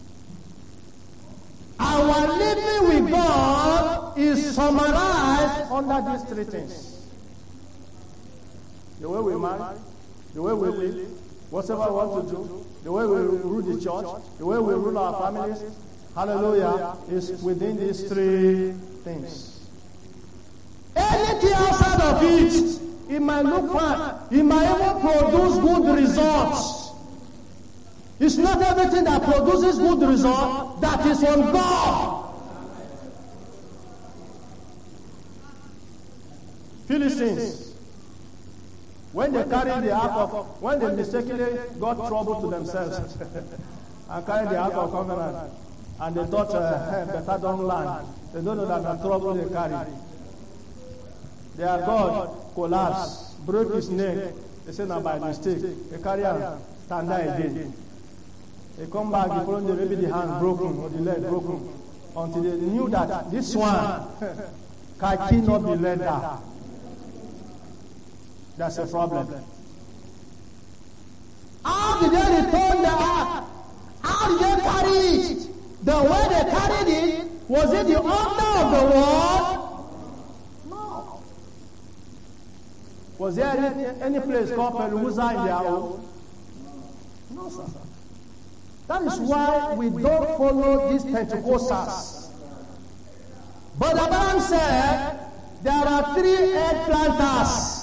Our living with God is summarized under these three things. The way we marry, the way we live, whatever we want to do, the way we rule the church, the way we rule our families, hallelujah, is within these three things. Anything outside of it, it might look fine. It might even produce good results. It's not everything that produces good results that is from God. Philistines, when they carried the ark of, when they mistakenly got trouble to themselves and carried the ark of covenant, and they thought better don't land. They don't know that the trouble they carried. Their God collapsed, broke his neck. They said, now by mistake, they carry a tanda again. They come back, they found maybe the hand broken or the leg broken, until they knew that this one cannot be let down. That's a problem. How did they return the ark? How did they carry it? The way they carried it, was it the order of the world? No. Was there any place called Pelusa in their own? No, sir. That is why we don't follow these Pentecostals. But Abraham said there are 3 egg planters.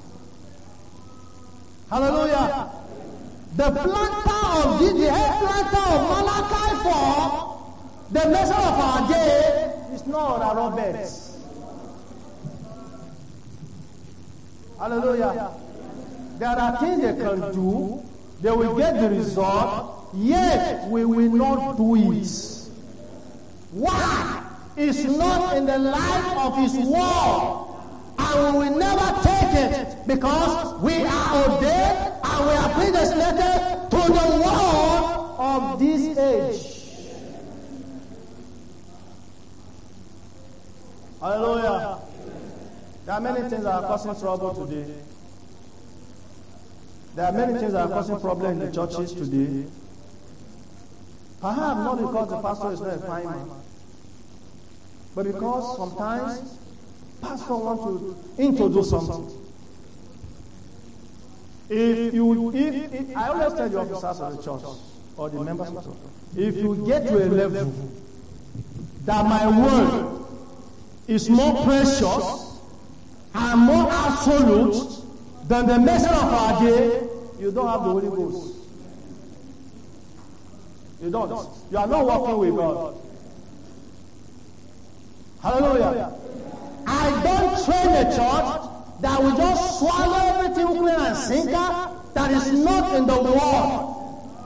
Hallelujah. The planter of the head planter of Malachi 4, the measure of our day, is not Robert. Hallelujah. There are things they can do, they will get the result, yet we will not do it. Why? It's not in the light of his word. And we will never take it because we are ordained and we are predestinated to the world of this age. Hallelujah. There are many things that are causing trouble today. There are many things that are causing problems in the churches today. Perhaps not because the pastor is not a fine man, but because sometimes pastor wants to introduce something. If I always tell the officers of the church or the members of the church, if you get to a level that my word is more precious and more absolute than the message of our day, you don't have the Holy Ghost. You don't. You are not walking with God. Hallelujah. I don't train a church that will just swallow everything clean and sinker that is not in the word.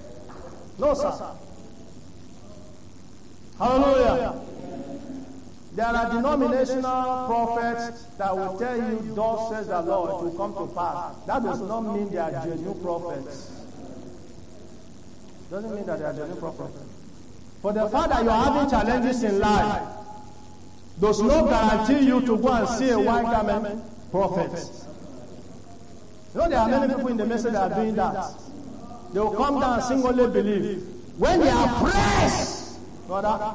No, sir. Hallelujah. There are denominational prophets that will tell you, thus says the Lord, it will come to pass. That does not mean they are genuine prophets. Doesn't mean that they are genuine prophets. For the fact that you are having challenges in life does not guarantee you to go and see a white garment prophet. You know, there are many people in the message that are doing that. They will come down and sing only believe. When they are pressed, brother,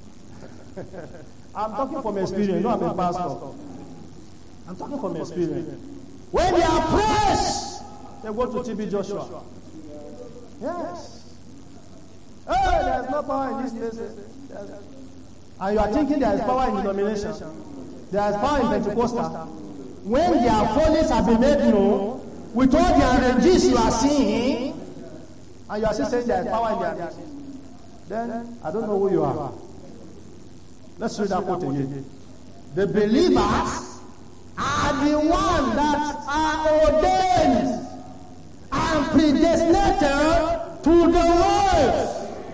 I'm talking from experience, no, I'm a pastor. I'm talking from experience. When they are pressed, they go to TB Joshua. Yes. Oh, there's no power in this place. And you are thinking there is power in denomination. There is power in Pentecostal. When their follies have been made known, with all the arranges you are seeing, and you are still saying there is power in their arranges, then I don't know who you are. Let's read that quote again. The believers are the ones that are ordained and predestinated to the world.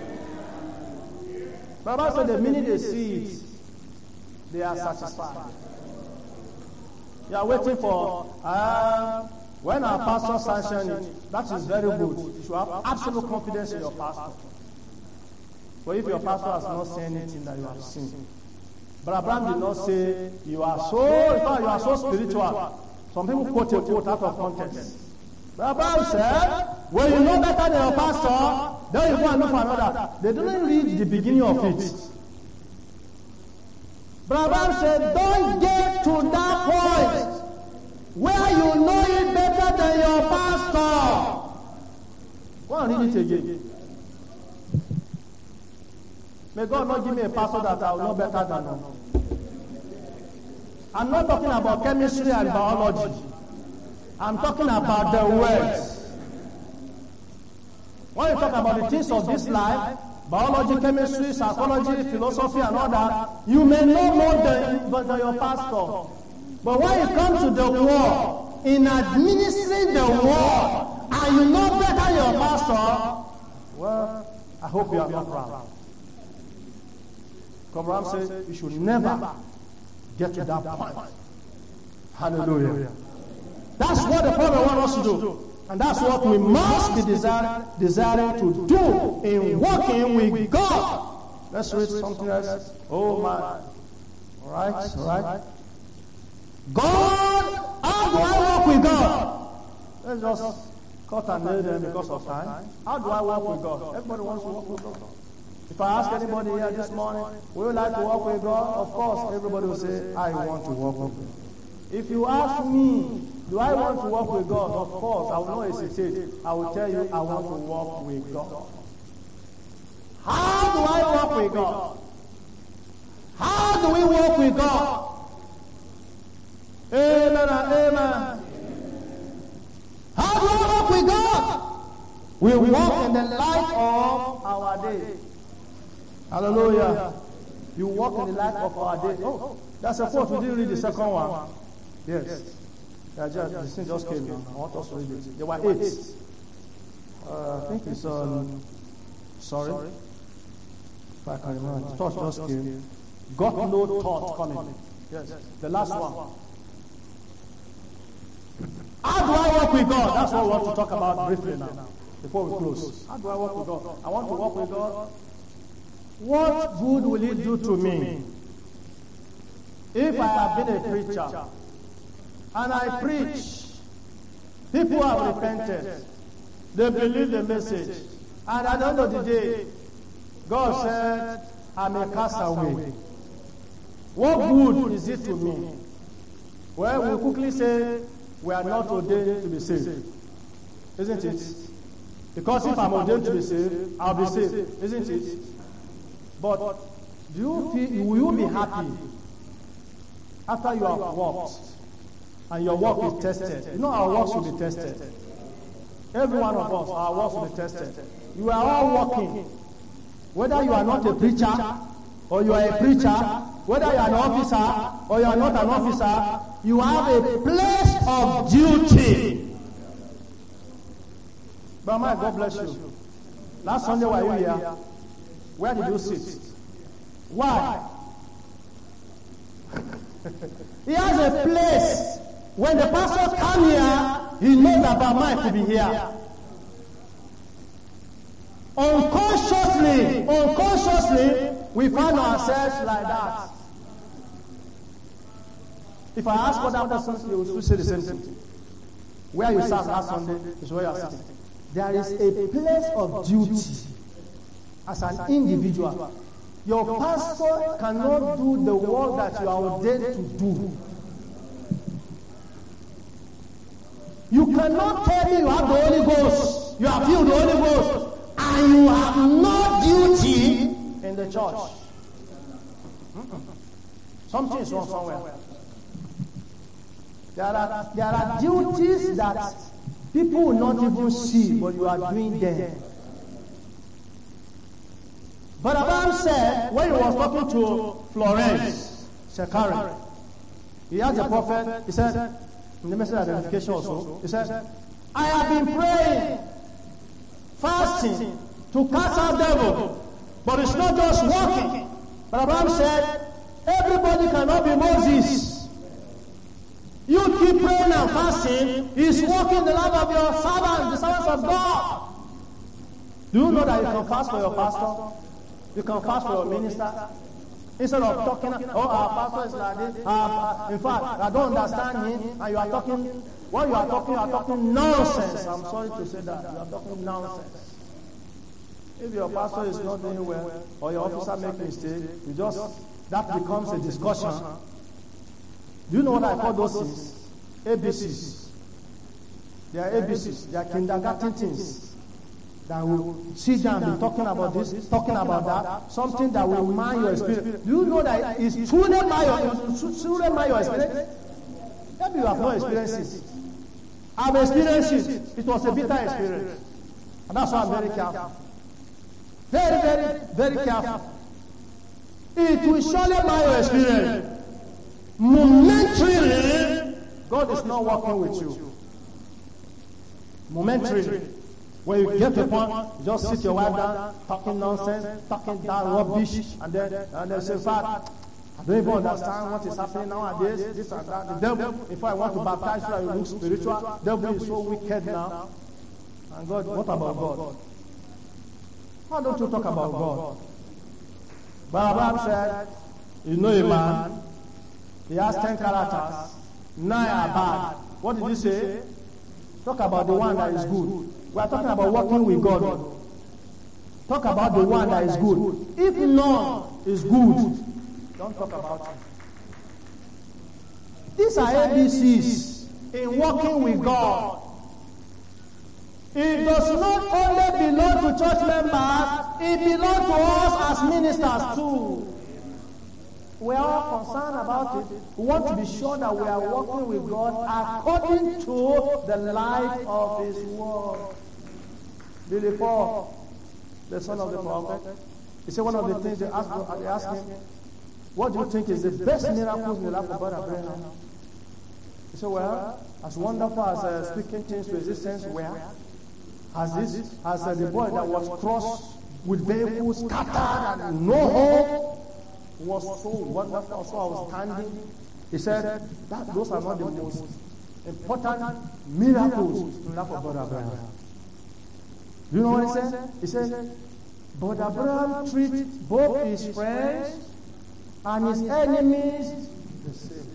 Baba said the minute they see it, they are satisfied. You are waiting for, when our pastor sanctions it, that is very good. You should have absolute confidence in your pastor. But if your pastor has not seen anything that you have seen, but Abraham did not say, you are so, in fact, you are so spiritual. Some people quote a quote out of context. But Abraham said, when you know better than your pastor, then you go and look for another. They didn't read the beginning of it. But Abraham said, don't get to that point where you know it better than your pastor. Go and read it again. May God not give me a pastor that I will know better than him. I'm not talking about chemistry and biology. I'm talking about the words. When you talk about the things of this life, biology, chemistry, psychology, philosophy, and all that, you may know more than your pastor. But when it comes to the word, in administering the word, and you know better your pastor, well, I hope you are not proud. Abraham says you should never get to that point. Hallelujah. That's what the prophet wants us to do. And that's what we must be desiring to do in working with God. Let's read something else. Oh my. All right. God, how do I work with God? Let's just cut and nail them because of time. How do I work with God? Everybody wants to work with God. If I ask anybody here this morning, would you like to work with God? Of course, everybody will say, I want to work with God. If you ask me, do I want to work with God? Of course, I will not hesitate. I will tell you, I want to work with God. How do I work with God? How do we work with God? Amen and amen. How do I work with God? We walk in the light of our day. Hallelujah. You walk in the light of our day. Oh, that's a quote. We didn't read the second one. Yes. The thing just came now. I want us to read it. There were 8. I think it's sorry. If I can remember. The thought just came. Got no thought coming. Yes. The last one. How do I work with God? That's what we want to talk about briefly now. Before we close. How do I work with God? I want to work with God. What good will it do to me if I have been a preacher and I preach? People have repented. They believe the message. And at the end of the day, God said, I'm a castaway. What good is it to me? Well, we quickly say, we are not ordained to be saved. Isn't it? Because if I'm ordained to be saved, I'll be saved. Isn't it? But do you feel, will you be happy after you have walked and your work is tested? You know our works will be tested. Every one of us, our works will be tested. You are all working. Whether you are not a preacher or you are a preacher, whether you are an officer or you are not an officer, you have a place of duty. But my God bless you. Last Sunday were you here? Where did you sit? Why? He has a place. When the pastor come here, he knows that Mama could be here. Unconsciously, we find ourselves like that. If I ask other persons, they will say the same thing. Where you sat last Sunday is where you are sitting. There is a place of duty as an individual. Your pastor cannot do the work that you are ordained to do. You cannot tell me you have the Holy Ghost, you have filled the Holy Ghost, and you have no duty in the church. Something is wrong somewhere. There are duties that people will not even see, but you are doing them. But Abraham said, when he was talking to Florence Shekari, he asked the prophet, he said, in the message identification also, he said, I have been praying, fasting, to cast out devil, but it's not just walking. But Abraham said, everybody cannot be Moses. You keep praying and fasting, he's walking the life of your servants, the servants of God. Do you know that you can fast for your pastor? You can fast for your minister. Instead of talking, oh, our pastor is like this. In fact, I don't understand him, and you are talking, what you are talking nonsense. I'm sorry to say that. You are talking nonsense. If your pastor is not doing well, or your officer makes a mistake, that becomes a discussion. Do you know what I call those things? ABCs. They are ABCs. They are kindergarten things. That will sit down and be talking about this, talking about that, something that will mar your experience. Do you know that it's truly mar your experience? Maybe you have not experienced it. I've experienced it. It was a bitter experience. And that's why I'm very careful. Very, very, very careful. It will surely mar your experience. Momentarily, God is not working with you. Momentarily. When you get to the point, you just sit your wife down, talking nonsense, talking down rubbish, and then say, in fact, I don't even understand what is happening nowadays, this and that. The devil, if I want to baptize you, you look spiritual. The devil is so wicked now. And God, what about God? Why don't you talk about God? But Abraham said, you know a man, he has 10 characters, 9 are bad. What did he say? Talk about the one that is good. We are talking about working with God. Talk about the one that is good. If none is good, don't talk about it. These are ABCs in working with God. It does not only belong to church members, it belongs to us as ministers too. We are all concerned about it. We want to be sure that we are working with God according to the life of His Word. Billy Paul, the son of the prophet, he said one of the things they asked him, what do you think is the best miracle in the life of Brother Abraham? He said, well, as wonderful as speaking things to existence, where? As the boy that was crossed with vehicles scattered and no hope, was so wonderful. So I was standing. He said, those are not the most important miracles in the life of Brother Abraham. Do you know what he said? He said, but Abraham treated both his friends and his enemies the same.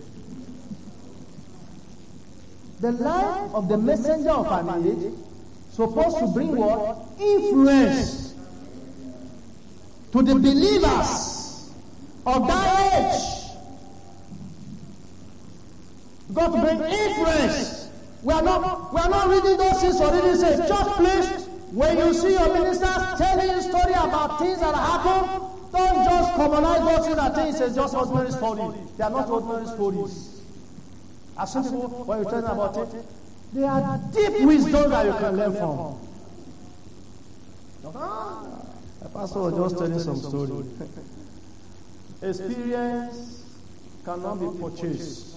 The life of the messenger of an age supposed to bring what? Influence to the believers of that age. God to bring influence. We are not reading those things or reading say, just please. When you see your ministers telling you story about things that happen, don't just commonize those things that things is just ordinary stories. They are not ordinary stories. As some people, when you tell them about it, they are deep wisdom that you can learn from. The pastor was just telling some story. Experience cannot be purchased.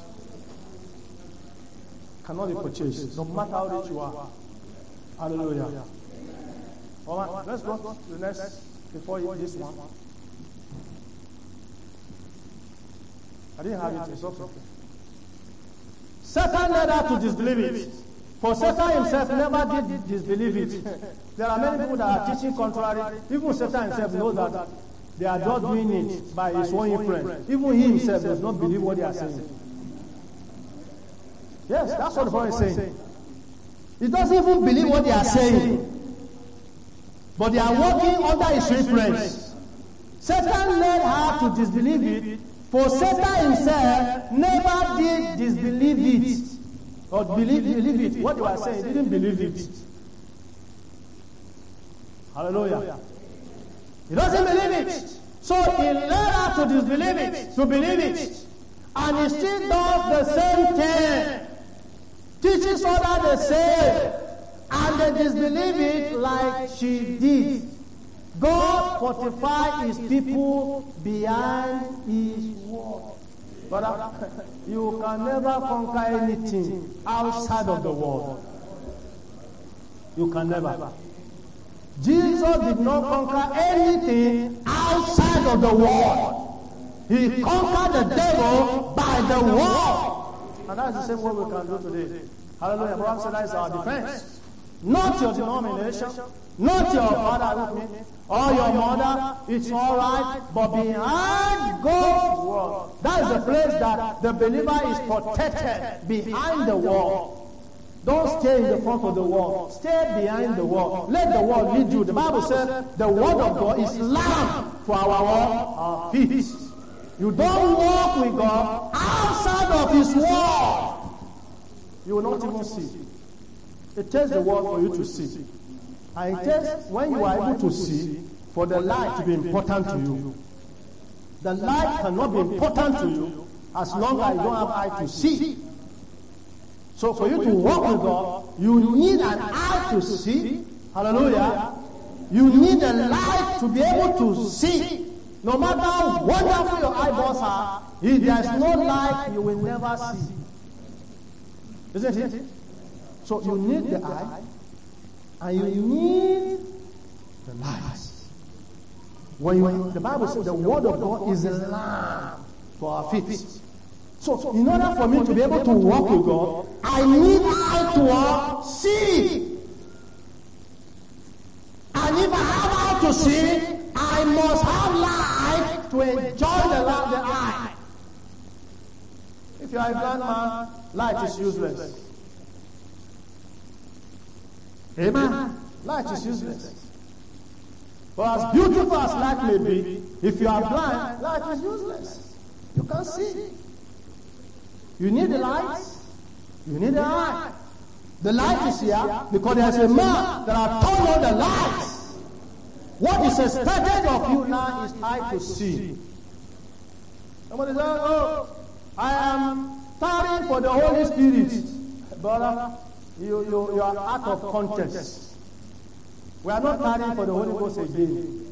Cannot be purchased, no matter how rich you are. Hallelujah. All right, let's go to the next before this one. I didn't have it. It's okay. Satan led her to disbelieve it. For Satan himself never did disbelieve it. There are many people that are teaching contrary. Even Satan himself knows that they are just doing it by his own influence. Even he himself does not believe what they are saying. Yes, that's what the Bible is saying. He doesn't even believe what they are saying. But they are working under his influence. Satan led her to disbelieve it. For Satan himself never did disbelieve it. Or believe it. What they were saying, he didn't believe it. Hallelujah. He doesn't believe it. So he led her to disbelieve it, to believe it. And he still does the same thing. Teaches others the same. And they disbelieve it like she did. God fortified his people behind his word. But you can never conquer anything outside of the word. You can never. Jesus did not conquer anything outside of the word. He conquered the devil by the word. And that's the same way we can do today. Hallelujah. Bible said that is our defense. Not your denomination, not your father with me, or your mother. It's all right, but behind God's word, that is the place that the believer is protected, behind the wall. Don't stay in the front of the wall. Stay behind the wall. Let the word lead you. The Bible says the word of God is lamp for our feet. You don't walk with God outside of his word. You will not even see. It takes the word for you to see. And it takes, when you are able to see, for the light to be important to you. The light cannot be important to you as long as you don't have eye to see. So for you to walk with God, you need an eye to see. Hallelujah. You need a light to be able to see. No matter how wonderful your eyeballs are, if there is no light, you will never see. Isn't it? So you need the eye, and you need the light. The Bible says the word of God is a lamp for our feet. So in order for me to be able to walk with God, I need eye to see. And if I have eye to see, I must have light to enjoy the eye. If you are a blind man, light is useless. Amen. Light is useless. But as beautiful as light may be, if you are blind, light is useless. You can't see. You need the light. You need the eye. The light is here because there's a man that has turned on the light. What is expected of you now is eye to see. Somebody says, "Oh, I am tarrying for the Holy Spirit." Brother, you are out of context. We are not tarrying for the Holy Ghost again.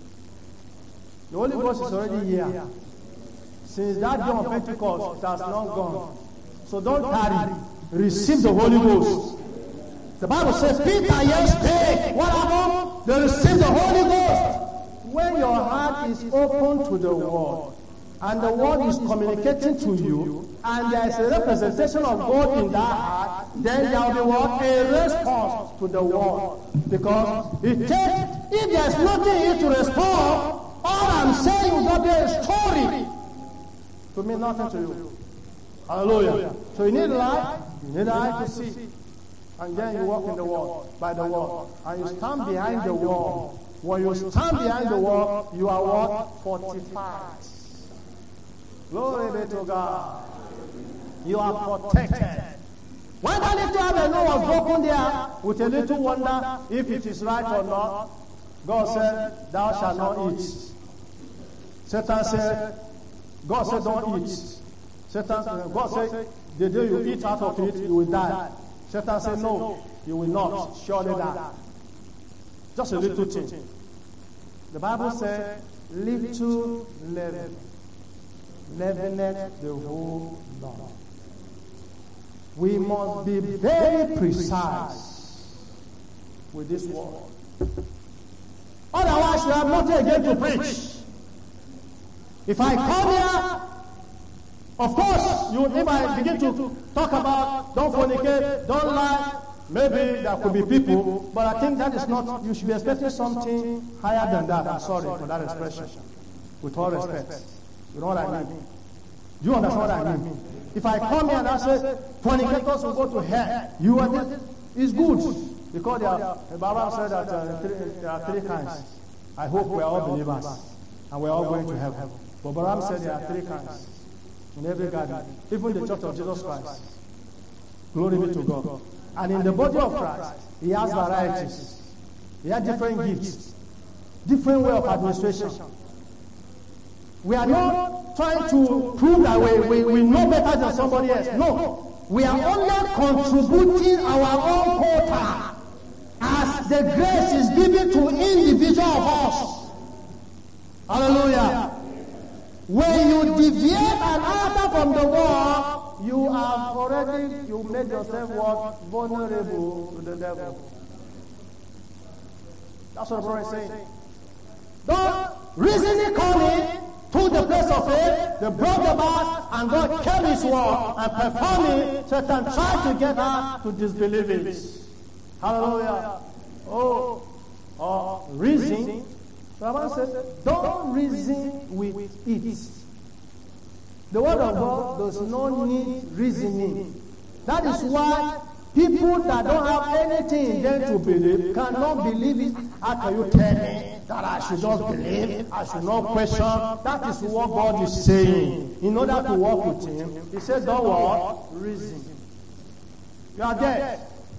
The Holy Ghost is already here. Since that day of Pentecost, it has not gone. So don't tarry. Receive the Holy Ghost. The Bible says, Peter, yes, what happened? They received the Holy Ghost. When your heart is open to the Word, and the Word is communicating to you, and there is a representation of God in that heart, then there will be what? A response to the Word. Because it takes, if there is nothing here to respond, all I'm saying is not a story. To mean nothing to you. Hallelujah. So you need light, you need eye to see. And then you walk in the wall, by the wall. And you stand behind the wall. When you stand behind the wall, you are what? Fortified. Glory be to God. You are protected. When that little avenue was broken there, with a little wonder if it is right or not, God said, thou shalt not eat. Satan said, God said, don't eat. God said, the day you eat out of it, you will die. Satan said, no, you will not. Surely die. Just a little thing. The Bible said, little leaven leaveneth the whole lump. We must be very precise with this word. Otherwise, we have nothing again to preach. If I come here Of course, if I begin to talk about don't fornicate, don't lie, maybe there could be people, but I think that is not, you should be expecting something higher than that. I'm sorry for that expression. With all respect. You know what I mean? Do you understand what I mean? If I come here and I say, fornicators will go to hell, you are this, it's good. Because the Bible said that there are three kinds. I hope we are all believers and we are all going to heaven. But Balaam said there are three kinds in every garden, even the Church of Jesus Christ. Glory be to God. And in the body of Christ, he has varieties. He has different gifts, different way of administration. We are not trying to prove that we know better than somebody else. No. We are only contributing our own quota as the grace is given to individual of us. Hallelujah. When you deviate an iota from the word, you made yourself what? Vulnerable to the devil. That's what the Prophet is saying. Don't reasoning coming to the place of faith, they brought the bars, and God kept his word and performed it. Satan tried to get her to disbelieve it. Hallelujah. Reason. The Bible says, don't reason with it. The word of God does not need reasoning. That is why people that don't have anything in them to believe cannot believe it. How can you tell me that I should not believe? I should not question. That is what God is saying. In order to walk with him, he says, don't what? Reason. You are dead.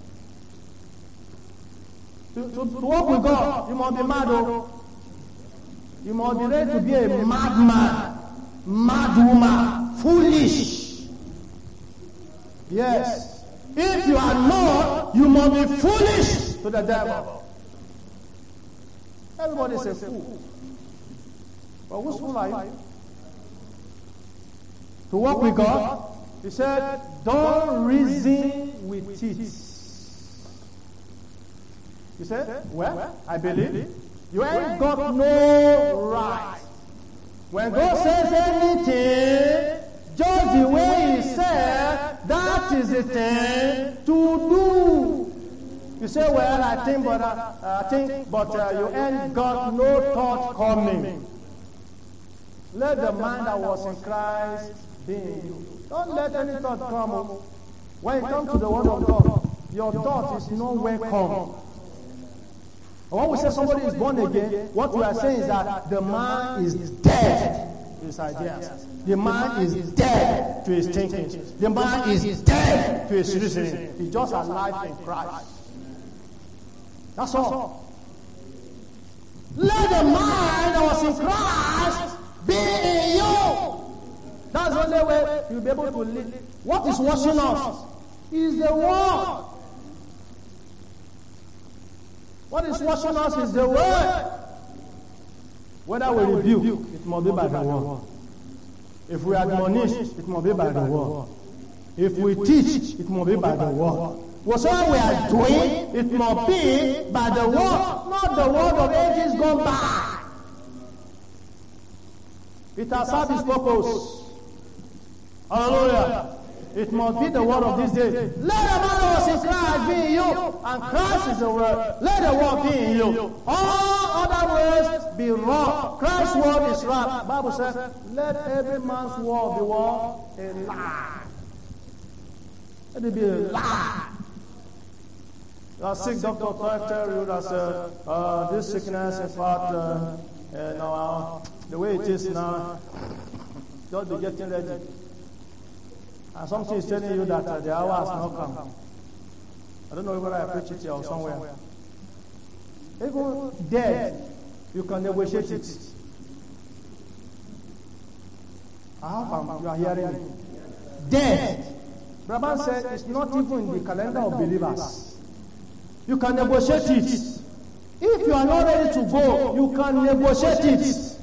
To walk with God, you must be mad. You must be ready to be a madman, mad woman, foolish. Yes. If you are not, you must be foolish to the devil. Everybody is a fool. But whose fool are you? To walk with God, he said, don't reason with it. You said, well, I believe. You ain't got no right. When God says anything, just the way he said, that is the thing to do. You say, well, I think, but you ain't got no thought coming. Let the mind that was in Christ be in you. Don't let any thought come. When you come to the word of God, your thought is not welcome. When we say somebody is born again, what we are saying is that the man is dead to his ideas. The man is dead to his thinking. The man is dead to his reasoning. He's just alive in Christ. That's all. Let the mind that was in Christ be in you. That's the only way you'll be able to live. What is washing us is the word. What is washing us is the word. Whether we rebuke, it must be by the word. If we admonish, it must be by the word. If we teach, it must be by the word. Whatsoever we are doing, it must be by the word, not the word of ages gone by. It has served its purpose. Hallelujah. It must be the word of this day. Let the man who was in Christ be in you, and Christ is the word. Let the word be in you. All other words be wrong. Christ's word is right. The Bible says, let every man's word be what? A lie. Let it be a lie. You are sick, doctor, tell you that this sickness, in fact, the way it is now, just be getting ready. And something is telling you that the hour has not come. I don't know whether I preach it here or somewhere. Even dead, you can negotiate it. How you are hearing it? Dead. Brahman said it's not even in the calendar of believers. You can negotiate it. If you are not ready to go, you can negotiate it.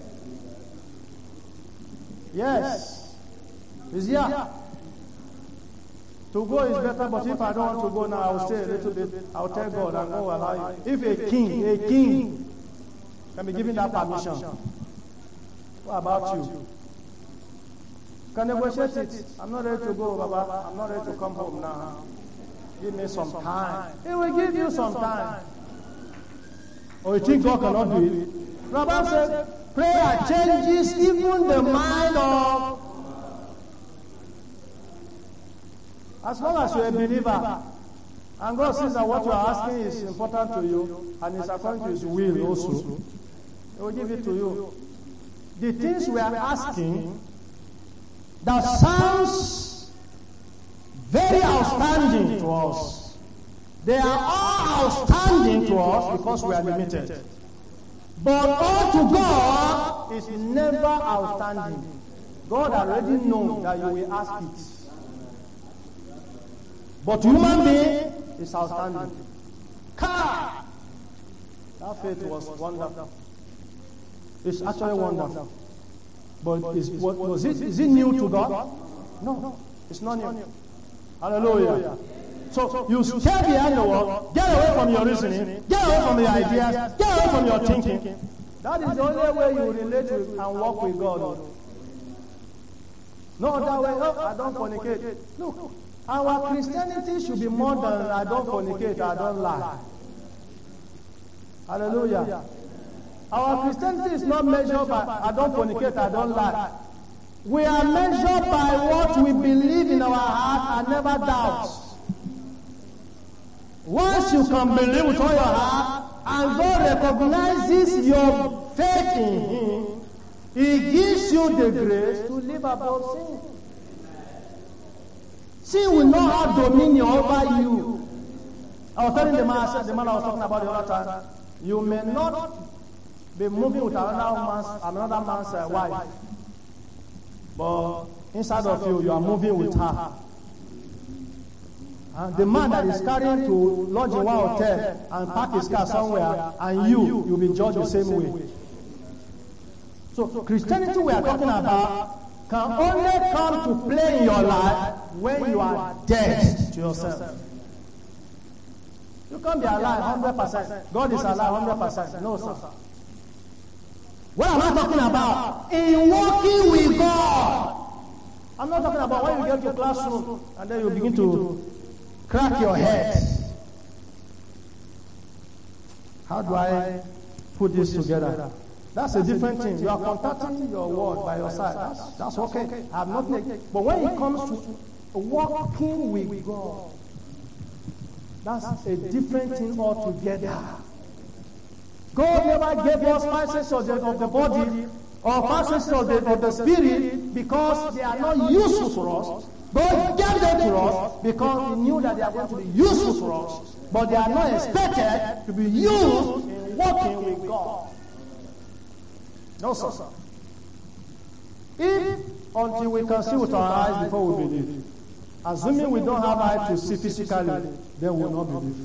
Yes. Is here. To go is better, but if I don't want to go now, I will stay a little bit. I will tell God and God will allow you. If a king can be given that permission, what about you? Can negotiate it. I'm not ready to go, Baba. I'm not ready to come home now. Give me some time. He will give you some time. Or you think God cannot do it? Rabbi said, prayer changes even the mind of. As long as you're a believer, and God sees that what you are asking is important to you, and it's according to His will also, He will give it to you. The things we are asking that sounds very outstanding to us, they are all outstanding to us because we are limited. But all to God is never outstanding. God already knows that you will ask it. But human being is outstanding. That faith was wonderful. It's actually wonderful. But is it new to God? No, it's not new. Hallelujah. So you stay behind the wall, get away from your reasoning, get away from your ideas, get away from your thinking. That is the only way you relate with and walk with God. No other way. No, I don't fornicate. Look, our Christianity should be more than I don't fornicate, I don't lie. Hallelujah. Our Christianity is not measured by I don't fornicate, I don't lie. We are measured by what we believe in our heart and never doubt. Once you can believe with all your heart and God recognizes your faith in Him, He gives you the grace to live above sin. Sin will not have dominion over you. I was telling the man I was talking about the other time, you may not be moving with another man's wife, but inside of you, you are moving with her. And the man that is carrying to lodge in one hotel and park his car somewhere, and you'll be judged the same way. So Christianity we are talking about can only come to play in your life when you are dead to yourself. You can't be alive 100%. God is alive 100%. No, sir. What am I talking about? In walking with God. I'm not talking about when you get to classroom and then you begin to crack your head. How do I put this together? That's a different thing. You are contacting your word by your side. That's okay. I have nothing. But when it comes to walking with God, that's a different thing altogether. God never gave us 5 senses of the body or 5 senses of the spirit because they are not useful for us. God gave them to us because He knew that they are going to be useful for us. But they are not expected to be used in walking with God. No, sir. If until we can see with our eyes before we believe, assuming we don't have eyes to see physically, then we will not believe.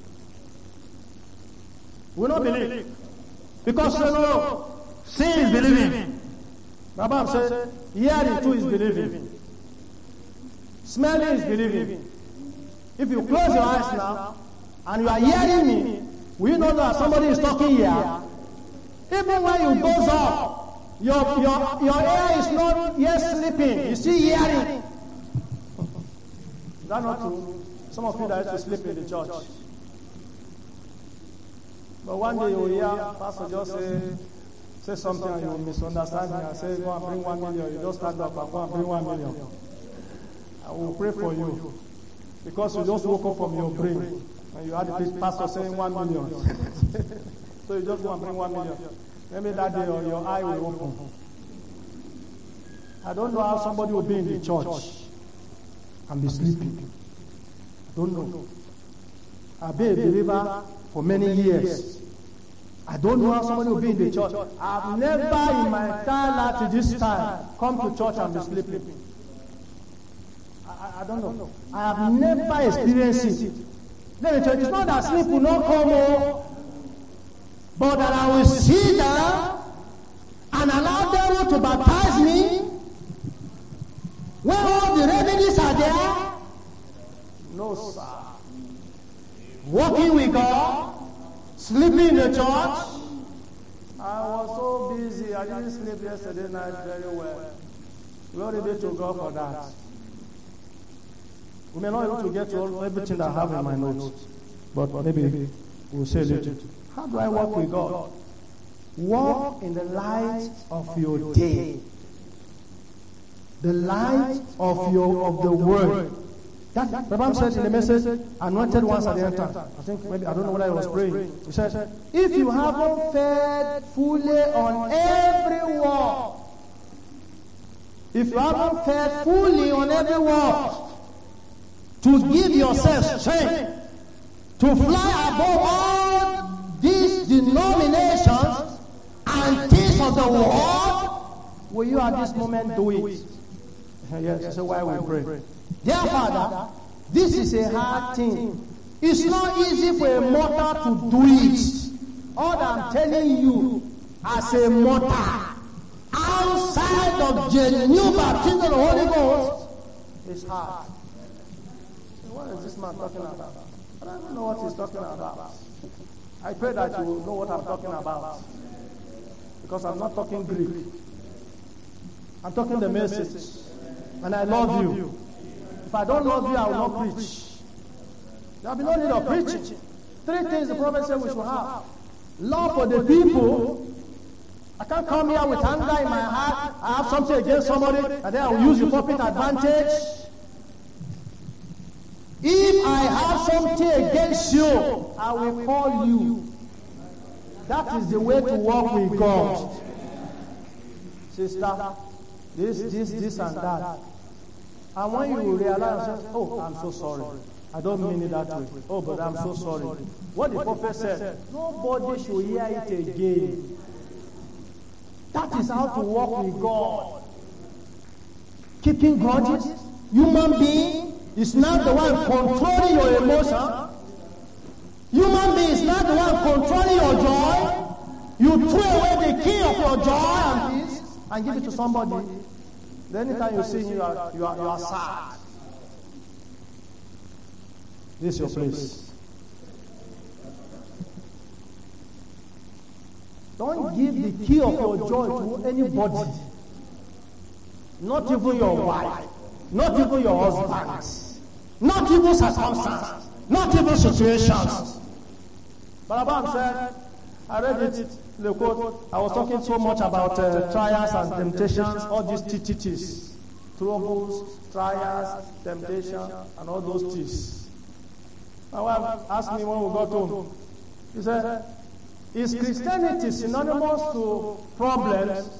We will not believe. Because seeing is believing. Rabbi said, hearing too is believing. Smelling is believing. If you close your eyes now, and you are hearing me, will you know that somebody is talking here? Even when you doze off, your ear is not yet sleeping. You see hearing. Is that not true? Some of you that used to sleep in the church. But one day you will hear Pastor just say something and you will misunderstand me and say, go and bring 1 million. You just stand up and go and bring 1 million. I will pray for you. Because you just woke up from your brain and you had the pastor saying 1 million. So you just go and bring 1 million. Maybe that day your eye will open. I don't know how somebody will be in the church and be sleeping. I don't know. I've been a believer for many years. I don't know how somebody will be in the church. I've never in my entire life to this time come to church and be sleeping. I don't know. I have never experienced it. Let me tell you, it's not that sleep will not come, but that I will sit down and allow them to baptize me when all the remedies are there. No, sir. Walking with God, sleeping in the church. I was so busy. I didn't sleep yesterday night very well. Glory be to God for that. We may not be able to get to everything that I have in my notes, but maybe we'll say a little. How do I walk with God? Walk in the light of your day. The light of the word. That the Bible says in the message, anointed ones at the end time. I think maybe, I don't know what I was praying. He said, if you haven't fed fully on every word, if you haven't fed fully on every word, to give yourself strength, to fly above all these denominations and things of the world, will you at this moment do it? Yes, that's why we pray. Dear Father, this is a hard thing. It's not easy for a mortal to do it. All that I'm telling you, as a mortal, outside of the new baptism of the Holy Ghost, is hard. What is this man talking about? I don't know what he's talking about. I pray that you will know what I'm talking about. Because I'm not talking Greek. I'm talking the message. And I love you. If I don't love you, I will not preach. There will be no need of preaching. 3 things the prophet said we should have. Love for the people. I can't come here with anger in my heart. I have something against somebody, and then I will use the pulpit advantage. If I have something against you, I will call you. That is the way to walk with God. Sister, this and that. And when you realize, oh, I'm so sorry. I don't mean it that way. Oh, but I'm so sorry. What the prophet said, nobody should hear it again. That is how to walk with God. Keeping grudges. Human being is not the one controlling your emotion. Human being is not the one controlling your joy. You throw away the key of your joy and peace and give it to somebody. Then anytime you see him, you are sad. This is your place. Don't give the key of your joy to anybody. Not even your wife. Not even your husband. Not even circumstances. Not even situations. But Abraham said, I read it, the quote, I was talking so much about trials and temptations, all these TTTs. Troubles, trials, temptation, and all those T's. My wife asked me when we got home, she said, is Christianity synonymous to problems?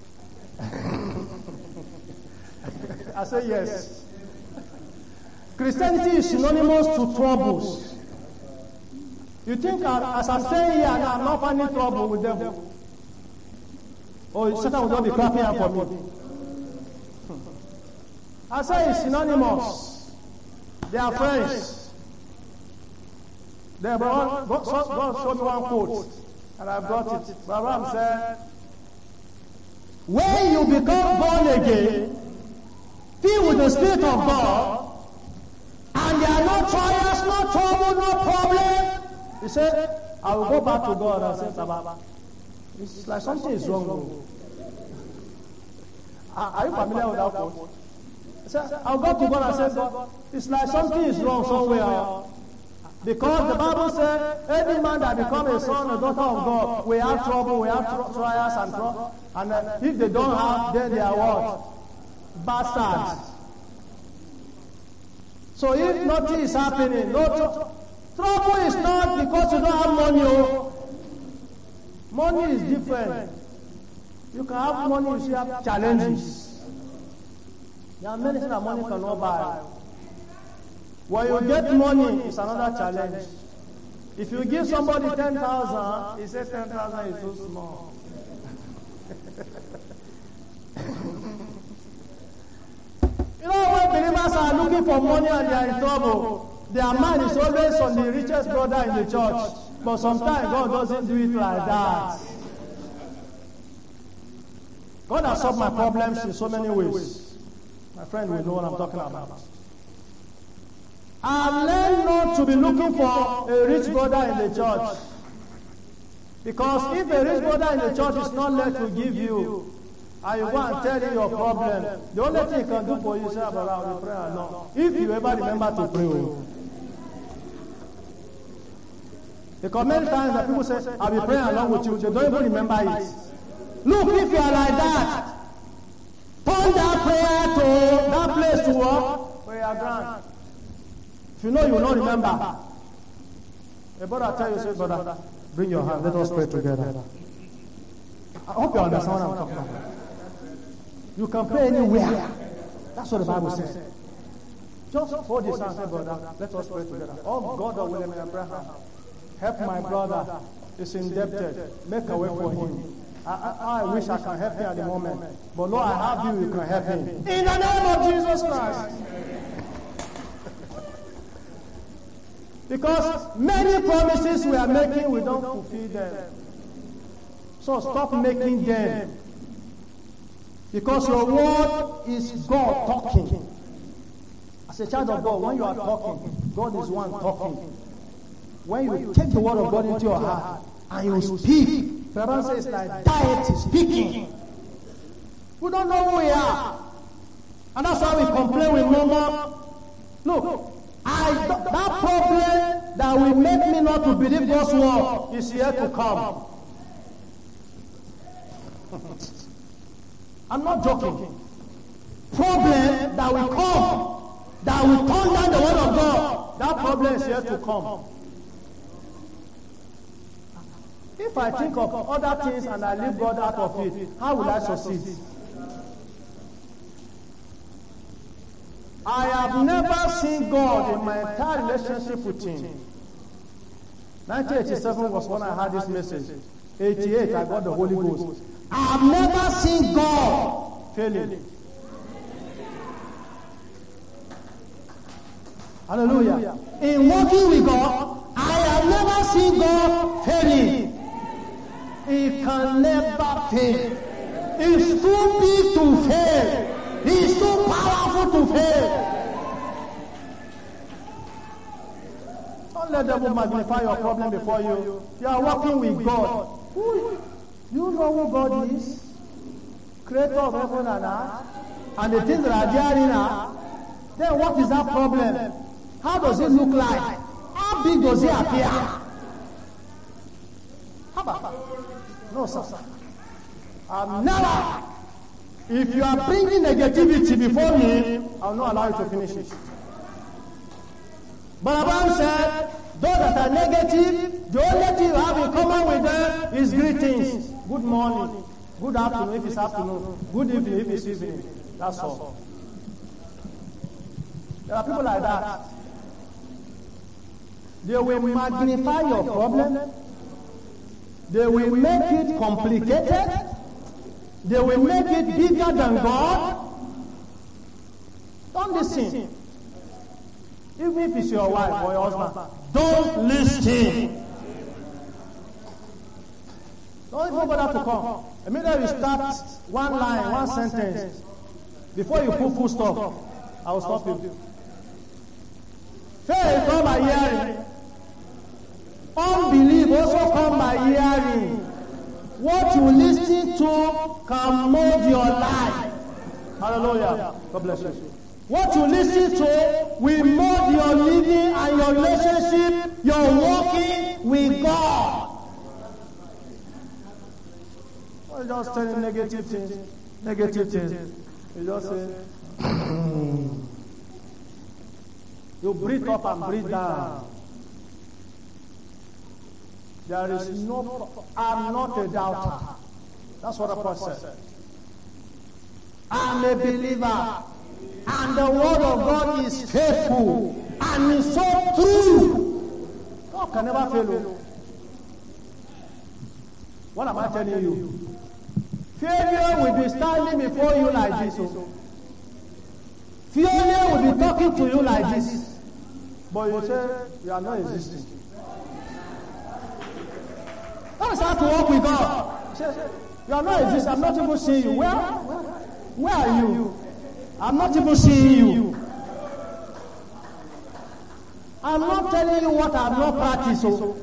I said yes. Christianity is synonymous to troubles. You think as I'm saying here, I'm not finding trouble with them? Oh, Satan will not be clapping out for me. I say it's synonymous. They are friends. God showed me one quote, and I've got it. Abraham said, when you become born again, filled with the Spirit of God, and there are no trials, no trouble, no problem, he said, I will go back to God and say, Baba, it's like something is wrong. Are you familiar with that quote? He said, I'll go to God and say, God, it's like something is wrong somewhere. Because the Bible says, any man that becomes a son or daughter of God, we have trouble, we have trials and trouble. And if they don't have, then they are what? Bastards. So if nothing is happening, trouble is not because you don't have money. Money is different. You can have money, you still have challenges. There are many things that money cannot buy. When you get money, it's another challenge. If you give somebody 10,000, he says 10,000 is too small. You know, when believers are looking for money and they are in trouble, their mind is always on the richest brother in the church. But sometimes God doesn't do it like that. God has solved my problems in so many ways. My friend will know what I'm talking about. I've learned not to be looking for a rich brother in the church. Because if a rich brother in the church is not led to give you, and you go and tell him your problem, the only thing he can do for you is say, brother, I will pray along. If you ever remember to pray. Because many times that people say, I'll be praying along with you, they don't even remember it. Look, if you are like that, turn that prayer to that place to what? Prayer ground. If you know, you will not remember. A brother tell you, say, brother, bring your hand, let us pray together. I hope you understand what I'm talking about. You can pray anywhere. That's what the Bible says. Just hold his hand and say, brother, let us pray together. Oh God of William Abraham, help my brother. He's indebted. Make a way for him. I wish I can help him at the moment. But Lord, I have you can help him. In the name of Jesus Christ. Because many promises we are making, we don't fulfill them. So stop making them. Because your word is God talking. As a child of God, when you are talking, God is one talking. When you take the word of God into your heart and you speak, the Bible says like deity speaking. We don't know who we are. And that's why we complain with murmur. Look, that problem that will make me not to believe God's word is here to come. I'm not joking. Problem that will come, that will turn down the word of God, that problem is here to come. If I think of other things and I leave God out of it, how will I succeed? I have never seen God in my entire relationship with Him. 1987 was when I had this message. 88, I got the Holy Ghost. I have never seen God failing. Hallelujah. In working with God, I have never seen God failing. He can never fail. He's too big to fail. He's too powerful to fail. Don't let them magnify your problem before you. You are working with God. You know who God is? Creator of heaven and earth. And the things that are therein are. Then what is that problem? How does it look like? How big does it appear? How about? No, sir. I'm never. If you are bringing negativity before me, I will not allow you to finish it. But the Bible said, those that are negative, the only thing you have in common with them is greetings. Good morning. Good afternoon if it's afternoon. Good evening if it's evening. That's all. There are people like that. They will magnify your problem. They will make it complicated. They will make it bigger than God. Don't listen. Even if it's your wife or your husband, don't listen. Don't even bother to come. Immediately you start one line, one sentence. Before you put full stop, I will stop you. Faith come by hearing. Unbelief also come by hearing. What you listen to can mold your life. Hallelujah. God bless you. What you listen to will mold your living and your relationship, your walking with God. Don't just tell you negative things. Negative things. You just say, you breathe up and breathe down. There is no, I'm not a doubter. That's what the Apostle said. I'm a believer. And the word of God is faithful. And is so true. God can never fail you. What am I telling you? Failure will be standing before you like this. Failure will be talking to you like this. But you say, you are not existing. Don't start to walk with God. Say, you are not existing. I'm not even seeing you. Where are you? I'm not even seeing you. I'm not telling you what I've not practiced. So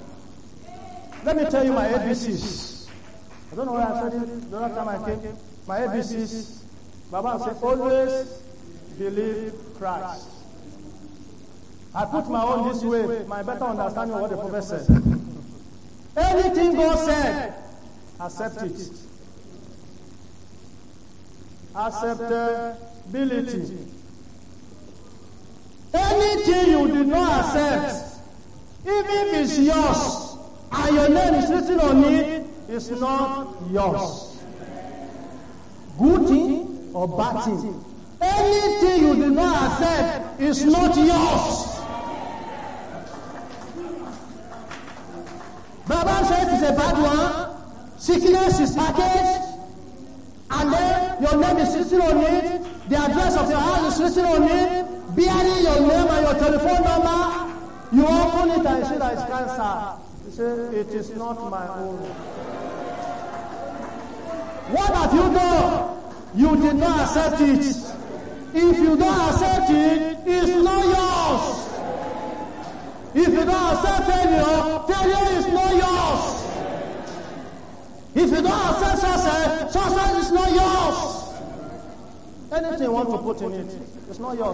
let me tell you my ABCs. I don't know where I said it the last time I came. My ABCs, Baba said, always believe Christ. I put my own this way, my better understanding of what the prophet said. Anything God said, accept it. Acceptability. Anything you do not accept, even if it's yours, and your name is written on it, it's not yours. Good thing or bad thing. Anything you do not accept is not yours. Baba says it's a bad one. Sickness is packaged. And then your name is written on it. The address of your house is written on it. Bearing your name and your telephone number. You open it and you see that it's cancer. You say, it is not my own. What have you done? You did not accept it. If you don't accept it, it's not yours. If you don't accept failure, failure is not yours. If you don't accept success, success is not yours. Anything you want to put in it, it's not yours.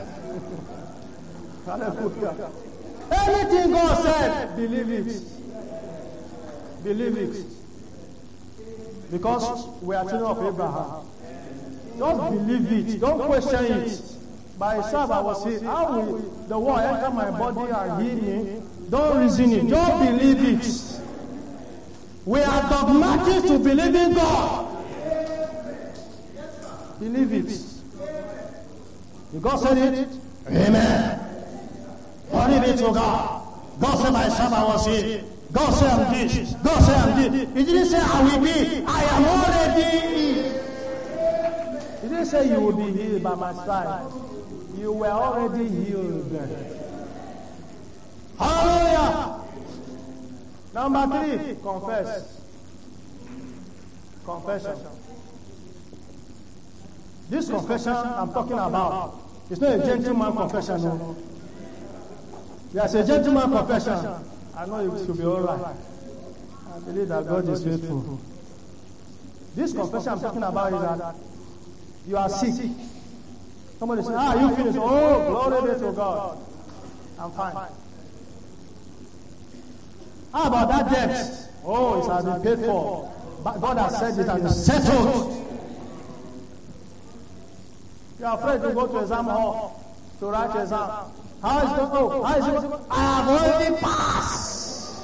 Hallelujah. Anything God said, believe it. Believe it. Because we are children of Abraham. Don't believe it. Don't question it. By itself, I was saying, how will the word enter my body and heal me? Don't reason it. Don't believe it. We are dogmatic to believe in God. Believe it. If God said it, amen. Glory be to God. God said my servant was healed. God said I'm this. God said I'm this. He didn't say I will be. I am already healed. He didn't say you will be healed by my side. You were already healed. Hallelujah. Number 3, confess. Confession. This confession I'm talking about, it's not a gentleman confession. No. Yes, a gentleman confession. I know it should be all right. I believe that God is faithful. This confession I'm talking about is that you are sick. Somebody says, you finished. Oh, glory be to God. I'm fine. How about that debt? Oh, it has been paid for. But God has said it and it's settled. You are afraid to go to exam hall to write exam. How is it? Oh, how is it? I have already passed.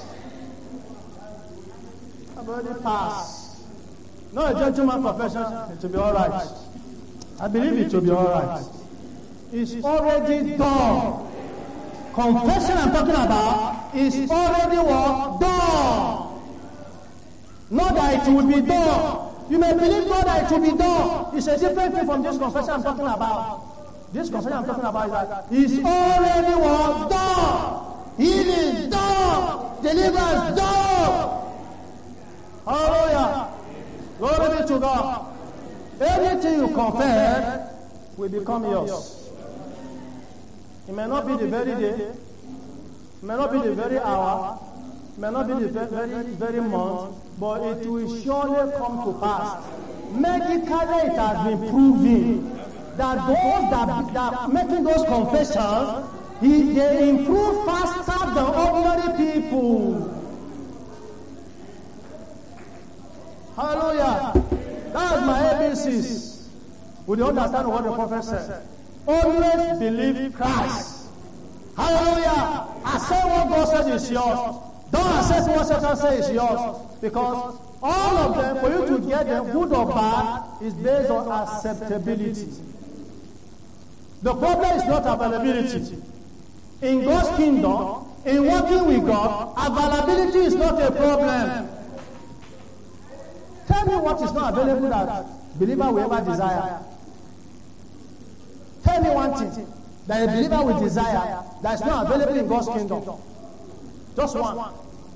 I've already passed. No, a gentleman profession, it will be all right. I believe it will be all right. It's already done. Confession I'm talking about is already what? Done. Not that it will be done. You may believe God that it will be done. It's a different thing from this confession I'm talking about. This confession I'm talking about is that it's already what? Done. Healing done. Deliverance done. Hallelujah. Glory be to God. Anything you confess will become yours. It may not be the very day, it may not be the very hour, it may not be the very month, but it will surely come to pass. Medically, it has been proven that those that are making those confessions, they improve faster than ordinary people. Hallelujah. That's my ABCs. Would you understand what the prophet said? Always believe Christ. Hallelujah. Accept what God says is yours. Don't accept what Satan says is yours. Because all of them, for you to get them, good or bad, is based on acceptability. The problem is not availability. In God's kingdom, in working with God, availability is not a problem. Tell me what is not available that believer will ever desire. Tell me one thing that a believer will desire that is not available in God's kingdom. Just one.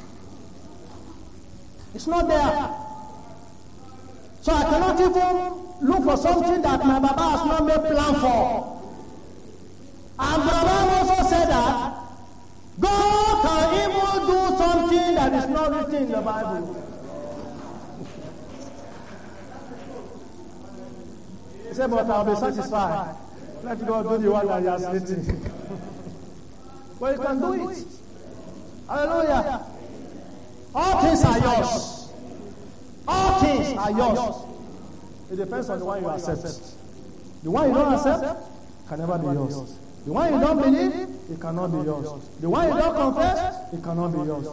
It's not there. So I cannot even look for something that my Baba has not made plan for. And Baba also said that God can even do something that is not written in the Bible. He said, but I'll be satisfied. Let God do the one that he has written. But you can do it. Hallelujah. All things are yours. All things are yours. It depends on the one you accept. The one you don't accept can never be yours. The one you don't believe, it cannot be yours. The one you don't confess, it cannot be yours.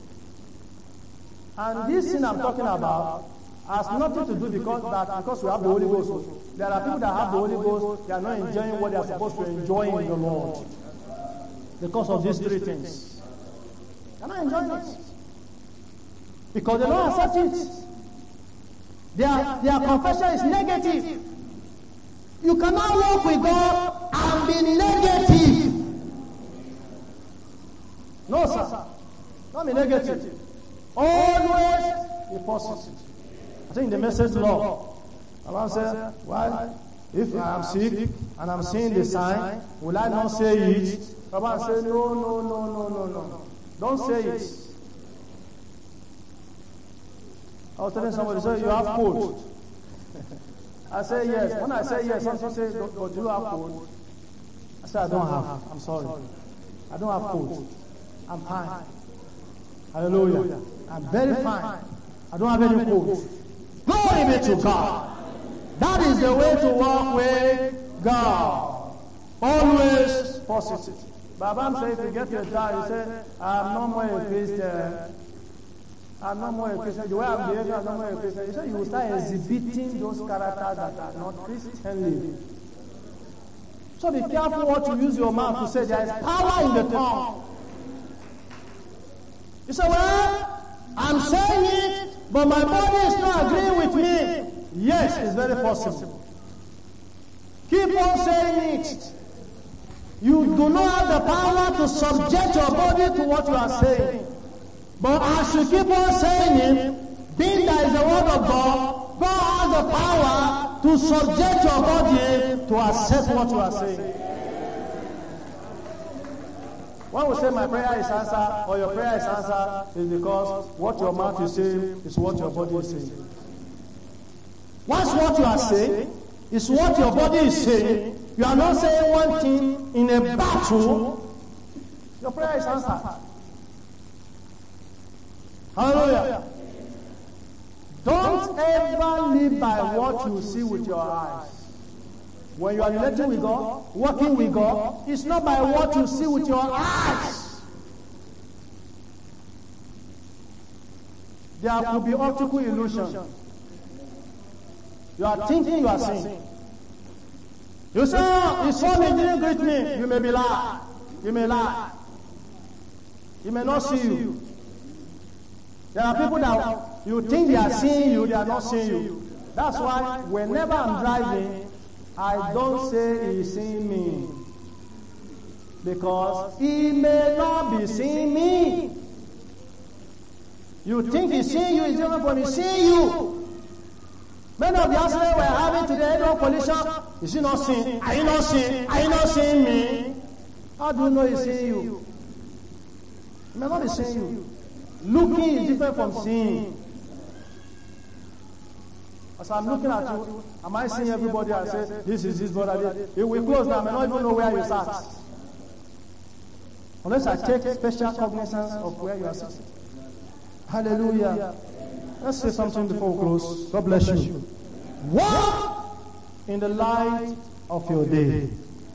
And this thing I'm talking about has nothing to do because we have the Holy Ghost. There are people that have the Holy Ghost, they are not enjoying what they are supposed to enjoy in the Lord. Because of these three things. They are not enjoying it. Because they don't accept it. Their confession is negative. You cannot walk with God and be negative. No, sir. Don't be negative. Always be positive. I think the message law. Allah said, well, if I am sick and I'm seeing the sign, will I not say it? Allah said, no. Don't say it. I was telling somebody, so you have cold. I say yes. When I say yes, some say, but do you have cold? I said, I don't have. I'm sorry. I don't have cold. I'm fine. Hallelujah. I'm very fine. I don't have any cold. Glory be to God. That is the way to walk with God. Always positive. Baba said, if you get your child, you say, I'm no more a Christian. I'm no more a Christian. The way I'm behaving, I'm no more a Christian. You say you will start exhibiting those characters that are not Christianly. So be careful what you use your mouth to say. There is power in the tongue. You say, well, I'm saying it, but my body is not agreeing with me. Yes, it's very possible. Keep on saying it. You do not have the power to subject your body to what you are saying. But as you keep on saying it, being that is the word of God, God has the power to subject your body to accept what you are saying. When we say my prayer is answered or your prayer is answered, is because what your mouth is saying is what your body is saying. Once what you are saying is what your body is saying, you are not saying one thing in a battle, your prayer is answered. Hallelujah. Don't ever live by what you see with your eyes. When you are relating with God, working with God, it's not by what you see with your eyes. There could be optical illusion. You are thinking you are seeing. You say, oh, he saw me, didn't greet me. You may be lying. You may lie. He may not see you. There are people that you think they are seeing you, they are not seeing you. That's why whenever I'm driving, I don't say he's seeing me. Because he may not be seeing me. You think he's seeing you, he's different from he's seeing you. Many of the accidents we're having today, no collision. Is he not seeing? Are you not seeing? Are you not seeing me? How do you know he's seeing you? He may not be seeing you. Looking is different from seeing. As I'm looking at you, am I seeing everybody and say, this is this brother? If we close now, I may not even know where you sat. Unless I take special cognizance of where you are sitting. Hallelujah. Let's say something before we close. God bless you. Walk in the light of your day.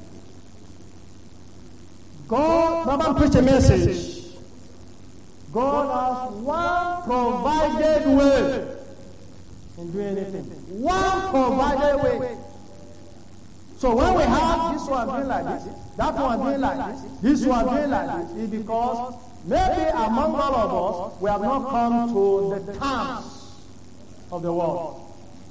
God, Baba preach a message. God has one provided way in doing anything. One provided way. So when we have this one doing like this, that one doing like this one doing like this, it's because maybe among all of us, we have not come to the terms of the world.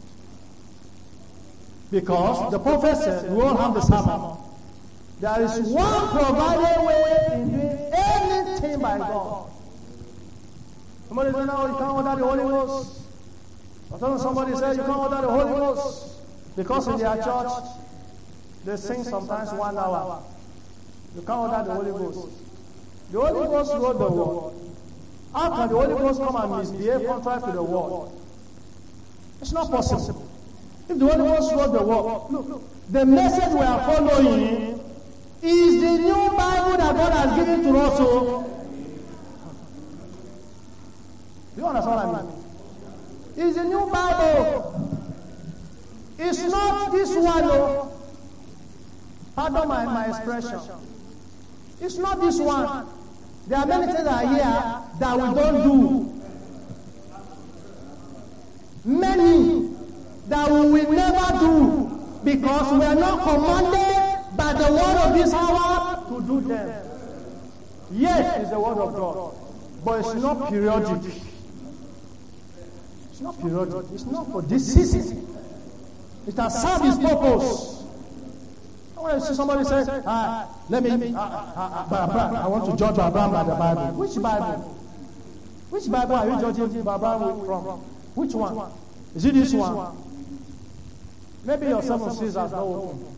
Because the prophet said, we all have the Sabbath. There is one provided way in doing anything by God. Somebody said, no, you can't order the Holy Ghost. Somebody said, you can't order the Holy Ghost. Because in their church, they sing sometimes 1 hour. You can't order the Holy Ghost. The Holy Ghost wrote the word. How can the Holy Ghost come and misbehave contrary to the word? It's not possible. If the Holy Ghost wrote the word, look, the message we are following is the new Bible that God has given to us. So, you understand what I mean? It's the new Bible. It's not this one, no. Pardon my expression. It's not this one. There are many things that are here that we don't do. Many that we will never do because we are not commanded by the word of this hour to do them. Yes, it's the word of God, but it's not periodic. It's not periodic. It's not for this season. It has served its purpose. When you see somebody say, I want to judge Abraham by the Bible. Which Bible? Which Bible are you judging Abraham from? Which one? Is it this one? Maybe your 7 seals are not open.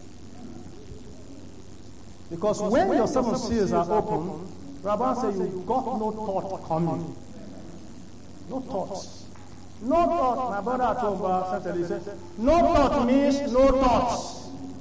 Because when your 7 seals are open, Rabban said you got no thought coming. No thoughts. No thought. My brother at home said, no thought means no thoughts.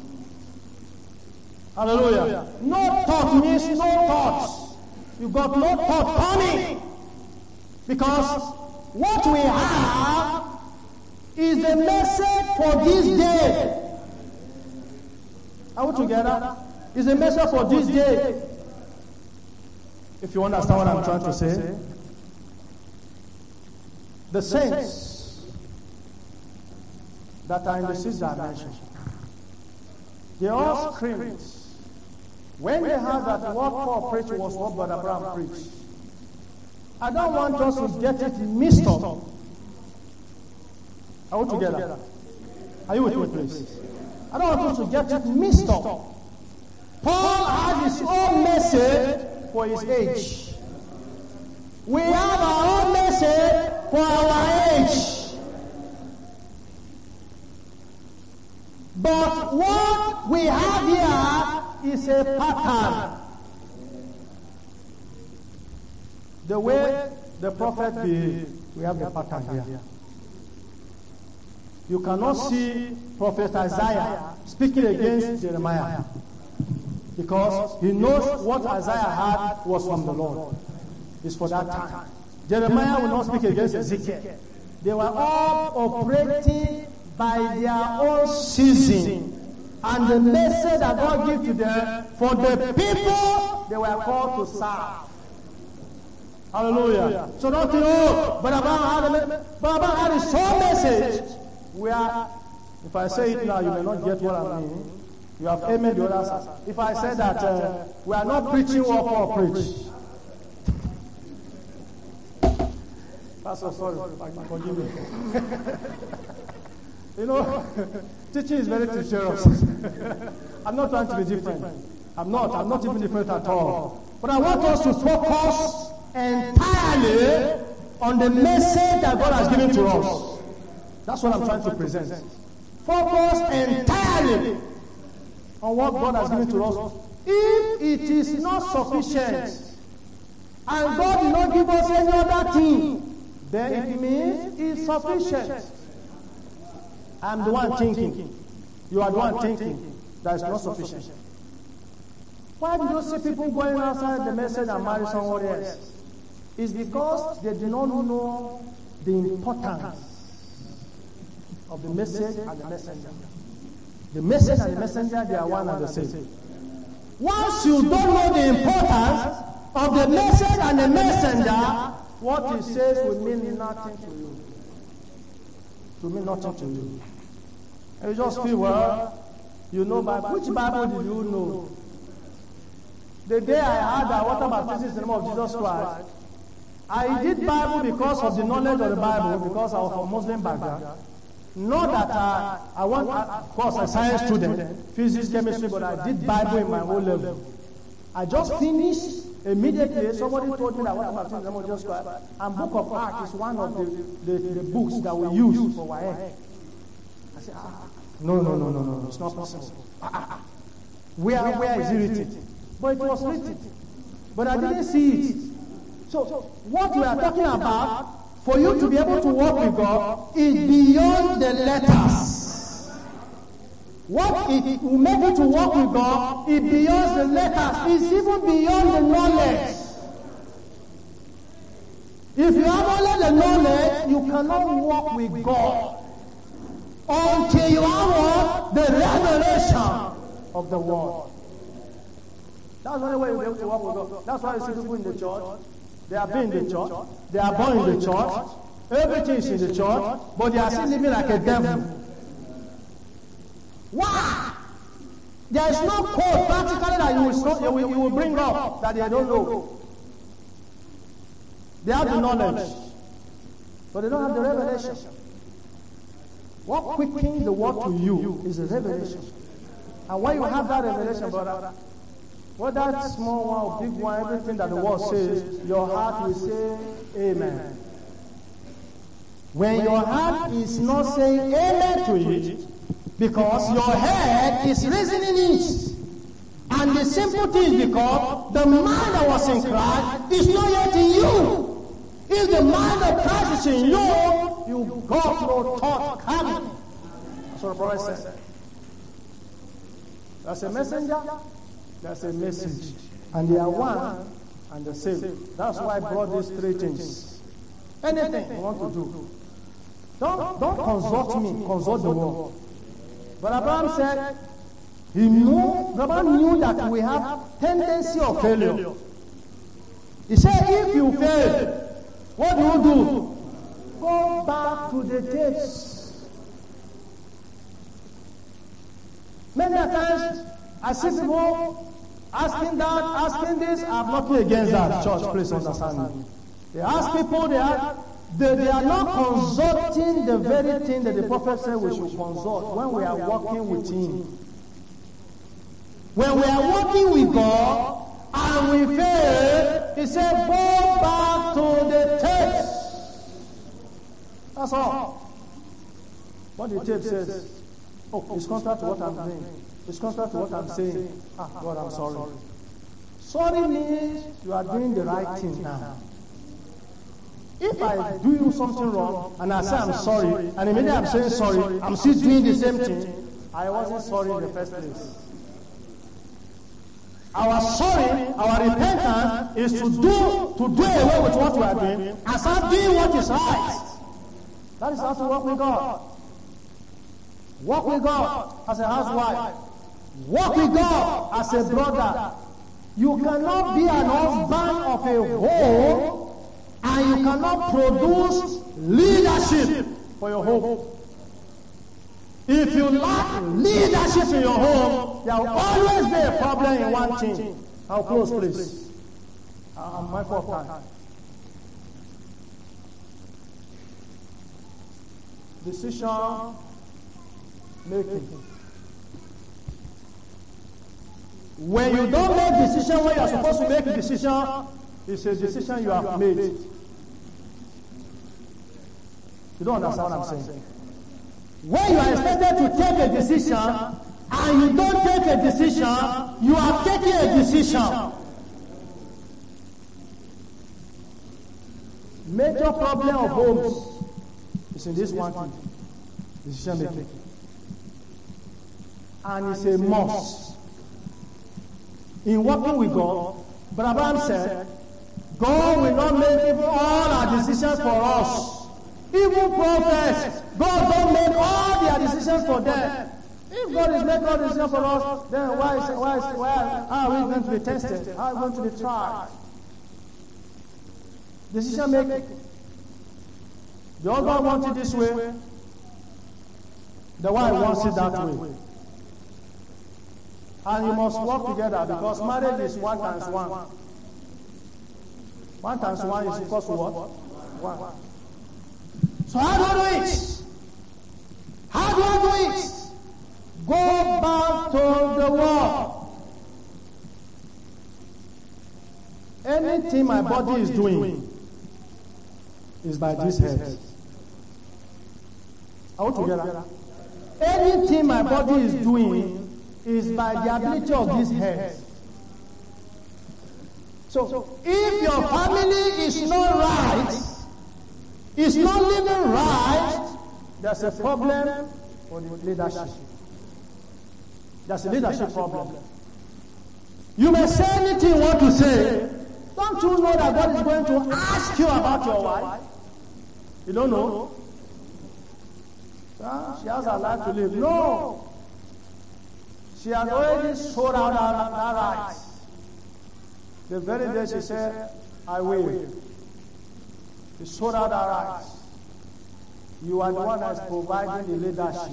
Hallelujah. No thought means no thoughts. You got no thought coming. Because what we have is the message for this day. Are we together? Is a message for this day. If you understand what I'm trying to say. The saints that are in the 6th dimension, they all screamed when they heard that what Paul preached was what Brother Abraham preached. I don't want us to get it mixed up. Are we together? Are you with me, please? I don't want us to get it mixed up. Paul had his own message for his age. We have our own message for our age. But what we have here is a pattern. The way the prophet behaved, we have the pattern here. You cannot see Prophet Isaiah speaking against Jeremiah because he knows what Isaiah had was from the Lord. It's for that time. Jeremiah will not speak against Ezekiel. They were all operating by their own season. And the message that God gave to them for the people they were called to serve. Hallelujah. So don't think, but Abraham had his own message. If I say it now, you may not get what I mean. You have amen the other side. If I say that we are not preaching what Paul preached. Pastor, sorry, forgive me. You know, teaching is very teacherous. I'm not trying to be different. I'm not even different at all. But I want us to focus entirely on the message that God has given to us. That's what I'm trying to present. Focus entirely on what God has given to us. If it is not sufficient, and God did not give us any other thing, then it means it's sufficient. I'm the one thinking. You are the one thinking that is not sufficient. Why do you see people going outside the message and marry someone else? It's because they do not know the importance of the message and the messenger. The message and the messenger, they are one and the same. Once you don't know the importance of the message and the messenger, what he says will mean nothing to you. To mean nothing to you. And you just feel, well, you know Bible. Which Bible did you know? The day I heard that water baptism is the name of Jesus Christ, I did Bible because of the knowledge of the Bible, because I was from Muslim background. Not that I want, of course, a science student, physics, chemistry, but I did Bible in my own level. I just finished immediately. Somebody told me that water baptism is the name of Jesus Christ, and Book of Acts is one of the books that we use for our head. I said, no, it's not possible. Where is it written? But it was written. But I didn't see it. So what we are talking about, for you to be able to walk with God, is beyond the letters. What it will make you to walk with God is beyond the letters. It's even beyond the knowledge. If you have only the knowledge, you cannot walk with God until you have the revelation of the word. That's the only way you'll be able to walk with God. That's why you see people in the church. They have been in the church. They are born in the church. Everything is in the church. But they are still living like a devil. Why? There is no code practically that you will bring up that they don't know. They have the knowledge. But they don't have the revelation. What quickens the word to you is the revelation. And when you have that revelation, brother, whether it's small one or big one, everything that the word says, your heart will say amen. When your heart is not saying amen to it, because your head is reasoning it. And the simple thing is because the mind that was in Christ is not yet in you. If the mind of Christ is in you, you got no thought coming. That's what the prophet said. That's a messenger. That's a message. And they are one and the same. That's why I brought these three things. Anything you want to do, don't consult me, consult the word. But Abraham said, Abraham knew that we have tendency of failure. He said, if you fail, what do you do? Go back to the tapes. Many times, I see people asking that, asking this. I'm not against that, church, please understand me. They ask people, they are not consulting the very thing that the prophet said we should consult when we are walking with him. When we are walking with God and we fail, he said, go back to the text. That's all. What the text says, it's contrary to what I'm doing. It's contrary to what I'm saying. God, I'm sorry. Sorry means you are doing the right thing now. If I do you something wrong and I say I'm sorry, and immediately I'm saying sorry, I'm still doing the same thing, I wasn't sorry in the first place. Our sorry, our repentance is to do away with what we are doing and start doing what is right. That is how to walk with God. Walk with God as a housewife. Walk with God as a brother. You cannot be an husband of a home and you cannot produce leadership for your home. If you lack leadership in your home, there will always be a problem in one thing. I'll close, please. I'm mindful of time. Decision making. When you don't make decision when you are supposed to make a decision, it's a decision you have made. You don't understand what I'm saying. When you are expected to take a decision and you don't take a decision, you are taking a decision. Major problem of homes is in this one thing, decision making. And it's a must. In working with God, but Abraham said, God will not make even all our decisions for us. Even prophets, God don't make all their decisions for them. If God is making all the decisions for us, then why are we going to be tested? How are we going to be tried? Decision making. The husband wants it this way, the wife wants it that way. And you must work together because marriage is 1 times 1. 1 times 1 is equals to what? 1. So how do I do it? How do I do it? Go back to the word. Anything my body is doing is by this head. Are we together? Anything my body is doing is by the ability of this head. So if your family is not right, is not living right, there's a problem for the leadership. There's a leadership problem. You may say anything you want to say. Don't you know that God is going to ask you about your wife? You don't know? She has her life to live. No. She has already sold out her rights. The very day she said, I will. She sold out her rights. You are the one that's providing the leadership.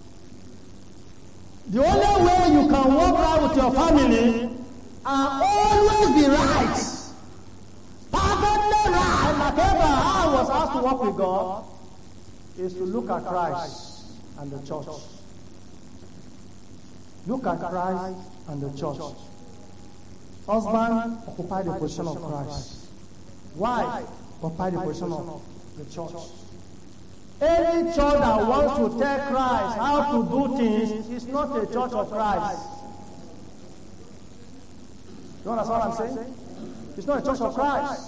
The only way you can walk around with your family and always be right, perfectly right, like Abraham was asked to walk with God, is to look at Christ and the church. Look at Christ and the church. Husband, occupy the position of Christ. Wife, occupy the position of the church. Any church that wants to tell Christ how to do things is not a church of Christ. You understand what I'm saying? It's not a church of Christ.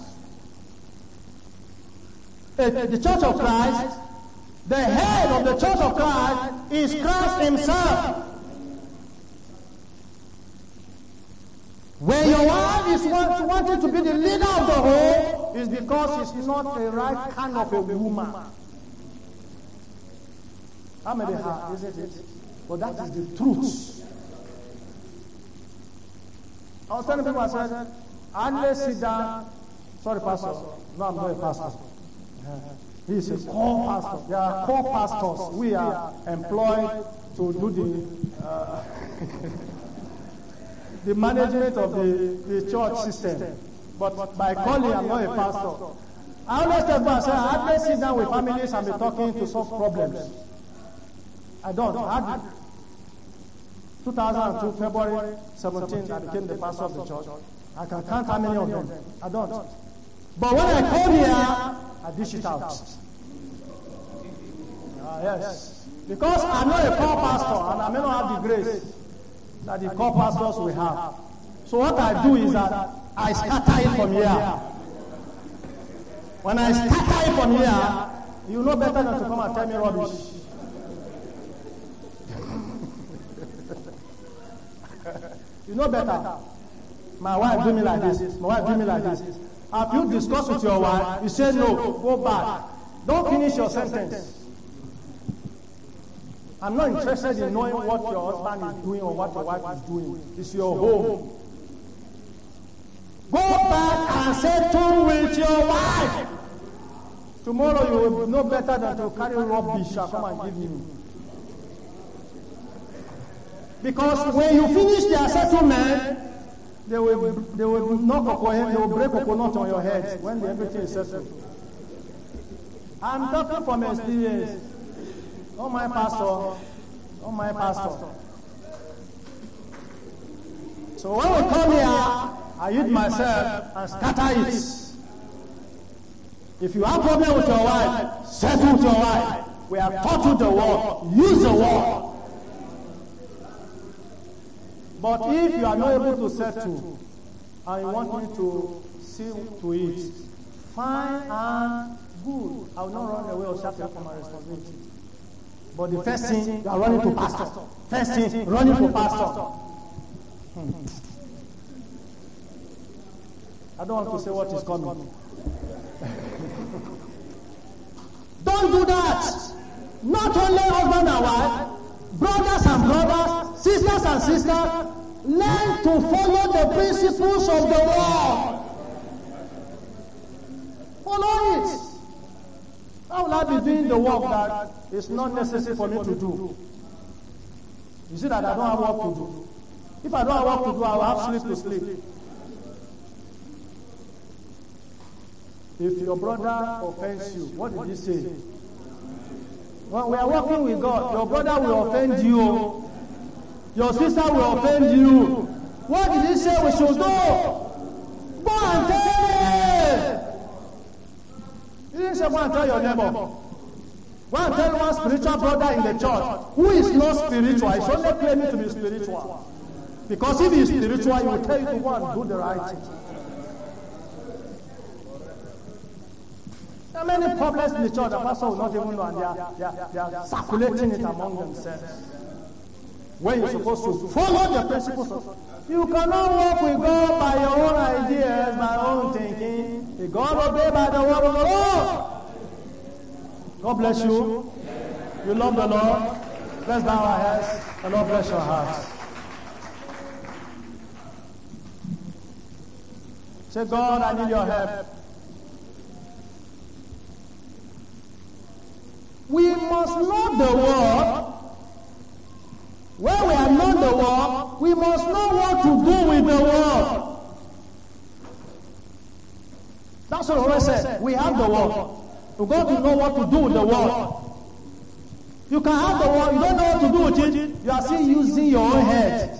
The church of Christ, the head of the church of Christ is Christ himself. When your wife is wanting to be the leader of the home, it's because she's not the right kind of a woman. How many have, isn't it? But that is the truth. I was telling people, I said, unless sit down. Sorry, Pastor. No, I'm not a pastor. He is a core pastor. There are core pastors. We are employed to do the management of the church system. But by calling, I'm not a pastor. I always tell people, I say, I hardly sit down with families and be talking to solve problems. I don't. Hardly. 2002, February 17, I became the pastor of the church. I can count how many of them. I don't. But when I come here, I dish it out. Yes. Because I'm not a core pastor and I may not have the grace that the core pastors will have. So what I do is that I scatter it from here. When I scatter it from here, you know better than to come and tell me rubbish. You know better. My wife do me like this. My wife do me like this. After you discuss with your wife, you say no, go back. Don't finish your sentence. I'm not interested in knowing what your husband is doing or what your wife is doing. It's your home. Go back and settle with your wife. Tomorrow you will know better than to carry rubbish and come and give me. Because when you finish their settlement, they will knock they will break coconut on your head when everything is settled. I'm talking from experience. Oh my pastor. Oh my pastor. So when we come here, I hid myself and scatter it. If you have a problem with your wife, settle with your wife. We have taught you the word. Use the word. But if you are not able to settle and you want me to see to it, fine and good. I will not run away or shut up from my responsibility. But the first thing, you are running to pastor. First thing, running to pastor. I don't want to say what is coming. Don't do that. Not only husband and wife, brothers and brothers, sisters and sisters, learn to follow the principles of the world. Follow it. How will I be doing the work that is not necessary for me to do? You see that I don't have work to do. If I don't have work to do, I will have sleep to sleep. If your brother offends you, what did he say? When we are working with God, your brother will offend you. Your sister will offend you. What did he say we should do? Go and tell him. He didn't say go and tell your neighbor. Go and tell one spiritual brother in the church who is not spiritual. He's only claiming to be spiritual. Because if he is spiritual, he will tell you to go and do the right thing. There are many problems in the church. The pastor will not even know, and they are circulating it among themselves. when you're supposed to follow the principles of. You cannot walk with God by your own ideas, by your own thinking. You got to obey by the word of the Lord. God bless you. You love the Lord. Let's bow our heads. The Lord bless your hearts. Say, God, I need your help. We must know the word. When we are not the word, we must know what to do with the word. That's what I always said. We have the word. We've got to know what to do with the word. You can have the word, you don't know what to do with it, you are still using your own head.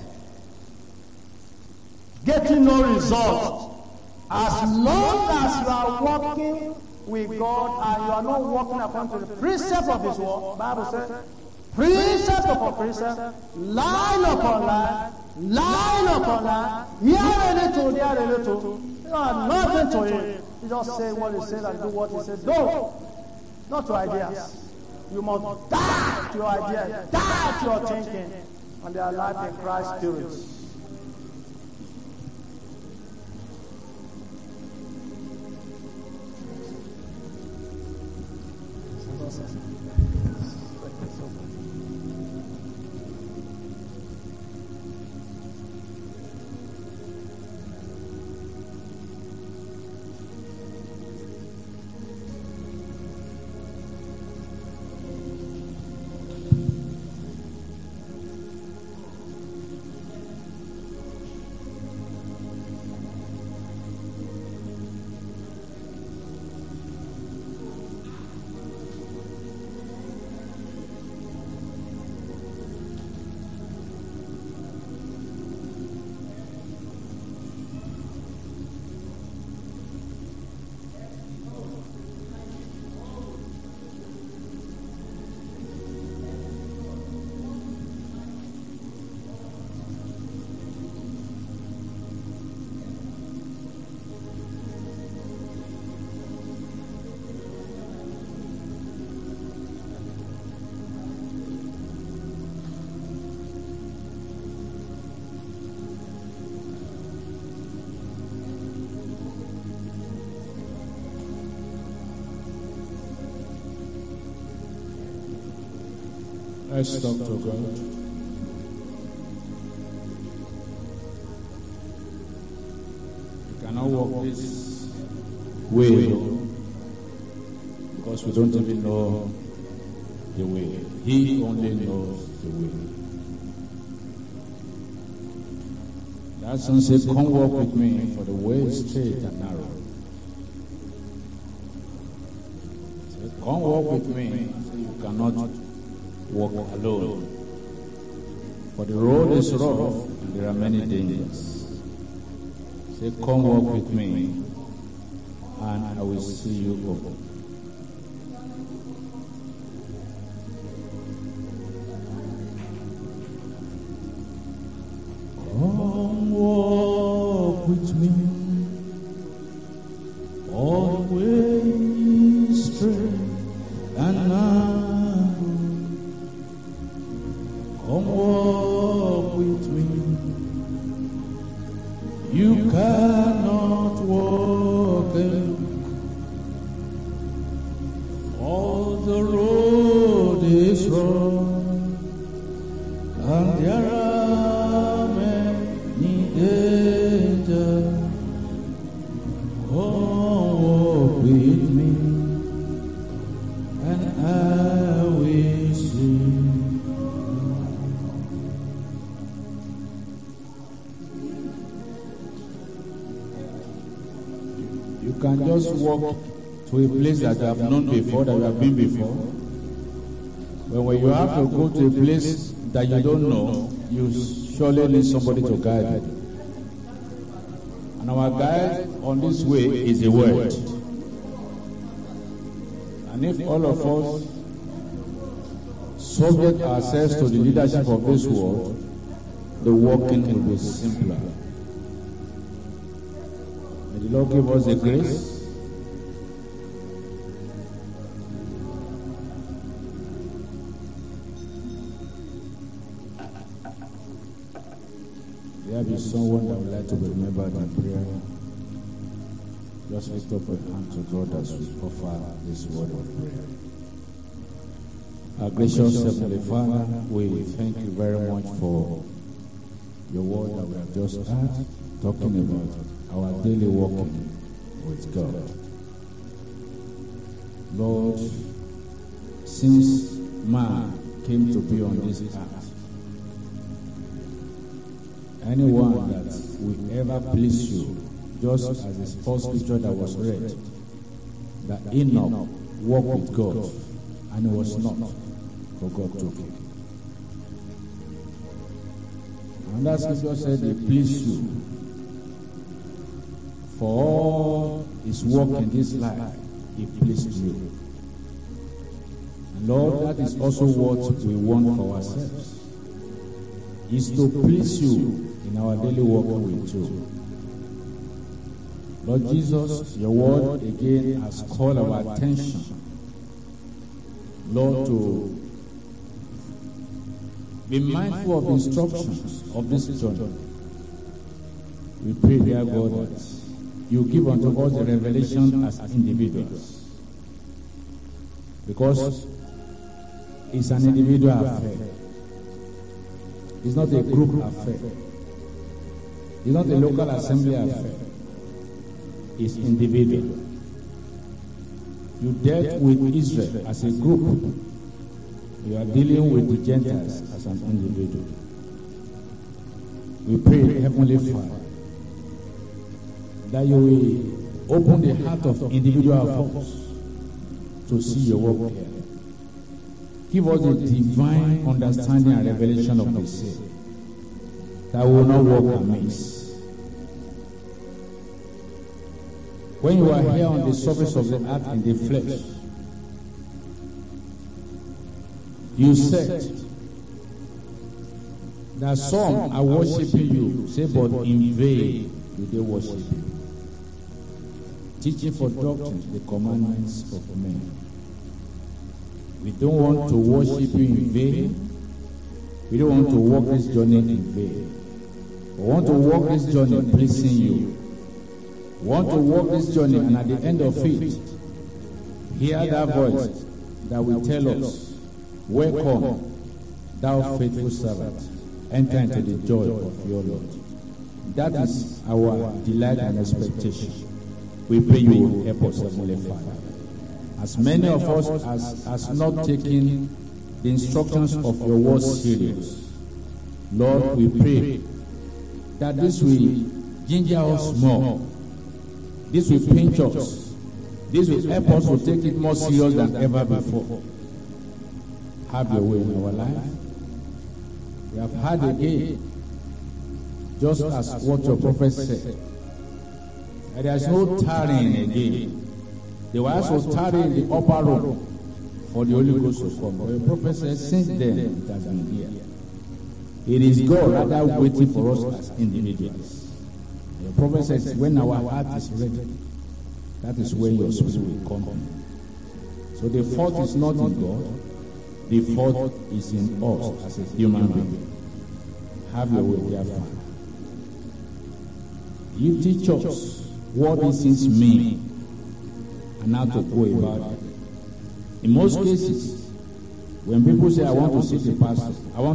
Getting no result. As long as you are walking with God and you are not walking according to the precept of His word, the Bible says, precept upon precept, line upon line, line upon line, here a little, there a little. You are nothing to it. You just say what He says and do what He says. No, not to ideas. You must die to your ideas, die to your thinking, and they are life in Christ's Spirit. Let's talk to God. We cannot walk this way because we don't even know the way. He only knows the way. That son said, come walk with me, for the way is straight and narrow. Said, come walk with me, so you cannot walk alone. For the road is rough and there are many dangers. Say, come walk with me and I will see you go. Come walk with me, all the way is straight and narrow. Come walk with me. You cannot walk alone. For the road is rough, and there are many dangers. Come walk with me, and I will see. You can just walk to a place that you have known before, that you have been before. But when you have to go to a place that you don't know, you surely need somebody to guide you. And our guide on this way is the Word. And if all of us subject ourselves to the leadership of this world, the walking will be simpler. May the Lord give us the grace. is someone that would like to be remembered in prayer, just lift up your hand to God as we offer this word of prayer. Our gracious Heavenly Father, we thank you very much for your word that we have just heard, talking about our daily walking with God. Lord, since man came to be on this earth, anyone that will ever please you, just as the first scripture that was read, that Enoch walked with God and he was not, for God took him. And that scripture said he pleased you. For all his work in this life, he pleased you. And Lord, that is also what we want for ourselves, is to please you in our daily walk with you. Lord Jesus, your word again has called our attention, Lord, to be mindful of the instructions of this journey. We pray, dear God, that you give unto us the revelation as individuals, because it's an individual affair. It's not a group affair. It's not a local assembly affair. It's individual. You dealt with Israel as a group. You are dealing with the Gentiles as an individual. We pray, Heavenly Father, that you will open the heart of individual folks to see your work here. Give us a divine understanding and revelation of the same, that we will not walk amiss. When you are here on the surface of the earth in the flesh, you said that some are worshiping you, say, but in vain do they worship you, teaching for doctrines the commandments of men. We don't want to worship you in vain. We don't want to walk this journey in vain. We want to walk this journey pleasing you. We want to walk this journey, and at the end of it, hear that voice that will tell us, welcome, thou faithful servant, enter into the joy of your Lord. That is our delight and expectation. We pray you will help us, Heavenly Father. As many of us as not taking the instructions of your word serious, Lord, we pray that this will ginger us more. This will pinch us. This will help us to take it more serious than ever before. Have your way in our life. We have heard again, just as what your prophet said, that there is no tarrying again. They were also tarrying in the upper room for the Holy Ghost to come. But the prophet said, since then it has been here. It is God rather waiting for us as individuals. The prophet says, when our heart is ready, that is when your spirit will come in. So the fault is not in God. The fault is in us as a human being. Have your way, dear Father. You teach us what these things mean and how to go about it. In most cases, when people say, I want to see the pastor,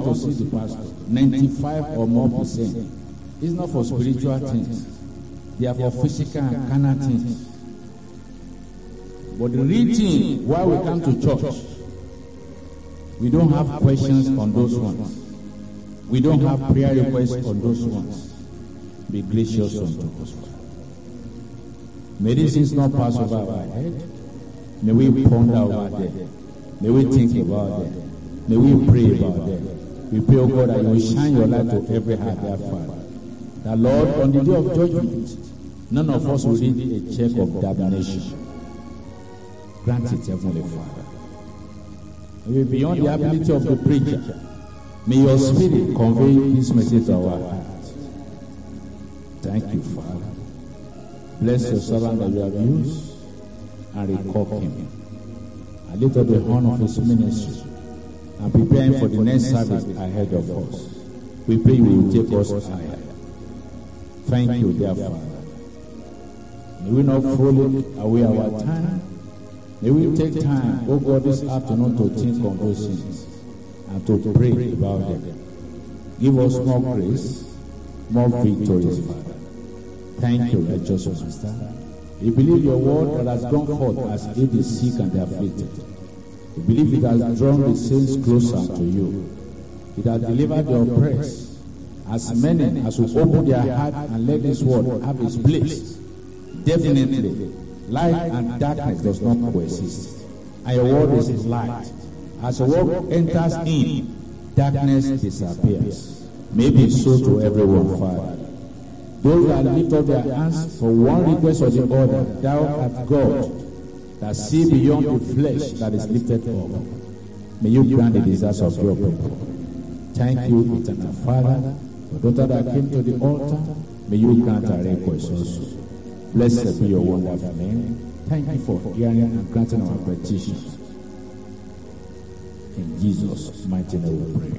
95 or more %, it's not for spiritual things. They are for physical and carnal things. But the real thing, why we come to church, we don't have questions on those ones. We don't have prayer requests on those ones. Be gracious unto us. May these things not pass over our head. May we ponder over them. May we think about them. May we pray about them. We pray, O God, that you will shine your light to every heart, dear Father. That, Lord, on the day of judgment, none of us will read a check of damnation. Grant it, Heavenly Father. May beyond the ability of the preacher, may your spirit convey this message to our hearts. Thank you, Father. Bless your servant that you have used and recall him. And lift up the horn of his ministry and prepare him for the next service ahead of us. We pray you will take us higher. Thank you, dear Father. May we not throw away our time. May we take time, oh God, this afternoon to think on those things and to pray about them. Give us more grace, more victories, Father. Thank you, righteous Master. We believe your word that has gone forth has aided the sick and the afflicted. We believe it has drawn the saints closer to you. It has delivered the oppressed. As many as will open their heart and let this word have its place. Definitely, light and darkness does not coexist. And your word is light. As your word enters in, darkness disappears. Maybe so to everyone, Father. Those that lift up their hands for one request or the other, thou art God, that see beyond the flesh that is lifted up. May you grant the desires of your people. Thank you, eternal Father. For daughter that came to the altar, may you grant our request also. Blessed be your wonderful name. Thank you for hearing and granting our petitions. In Jesus' mighty name we pray.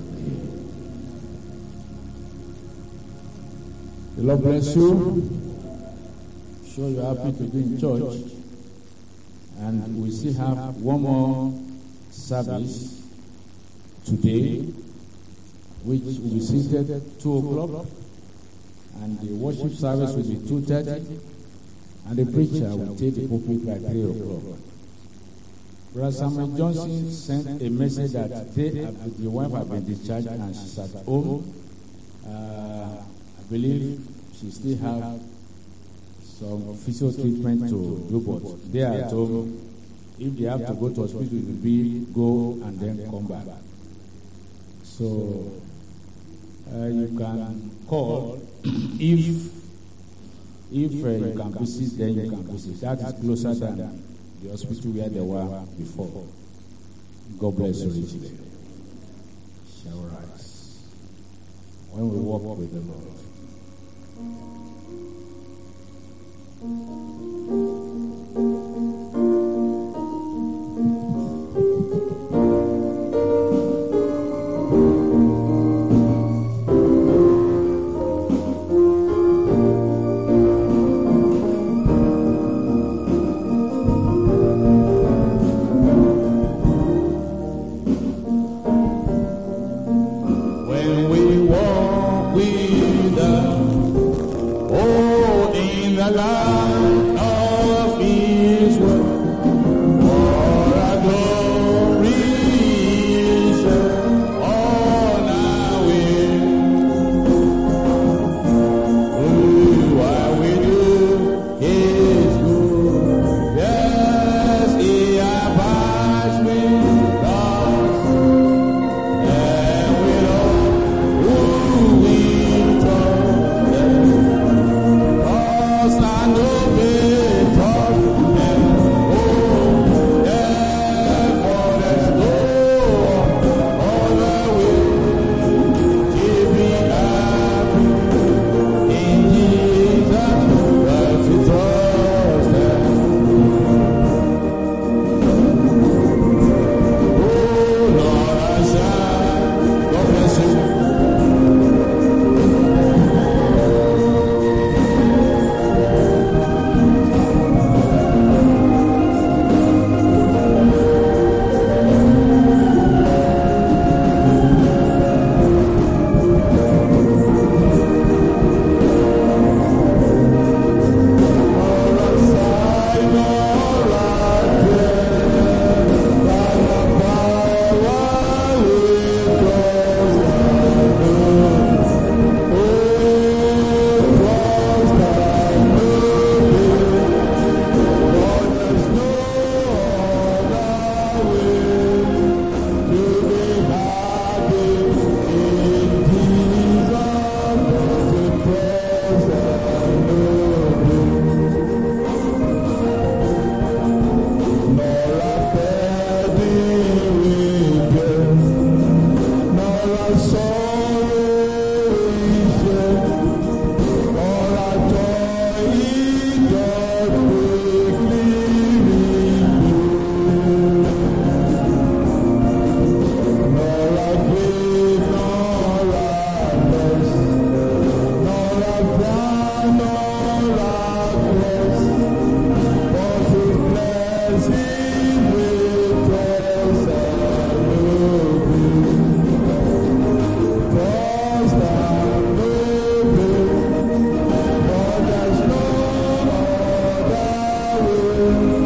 The Lord bless you. Sure you're happy to be in church. And we still have one more service today, which will be seated at 2 o'clock. And the worship service will be 2:30. And the preacher will take the pulpit by 3 o'clock. Brother Samuel Johnson sent a message that today the wife has been discharged and she's at home. I believe she still has some physical treatment to do, but they are at home. If they have to go to hospital, it will be go and then come back. So you can call if you can visit, then you can visit. That is closer than the hospital where they were before. God bless you richly. Shall we rise when we walk with the Lord? In the light of Lord.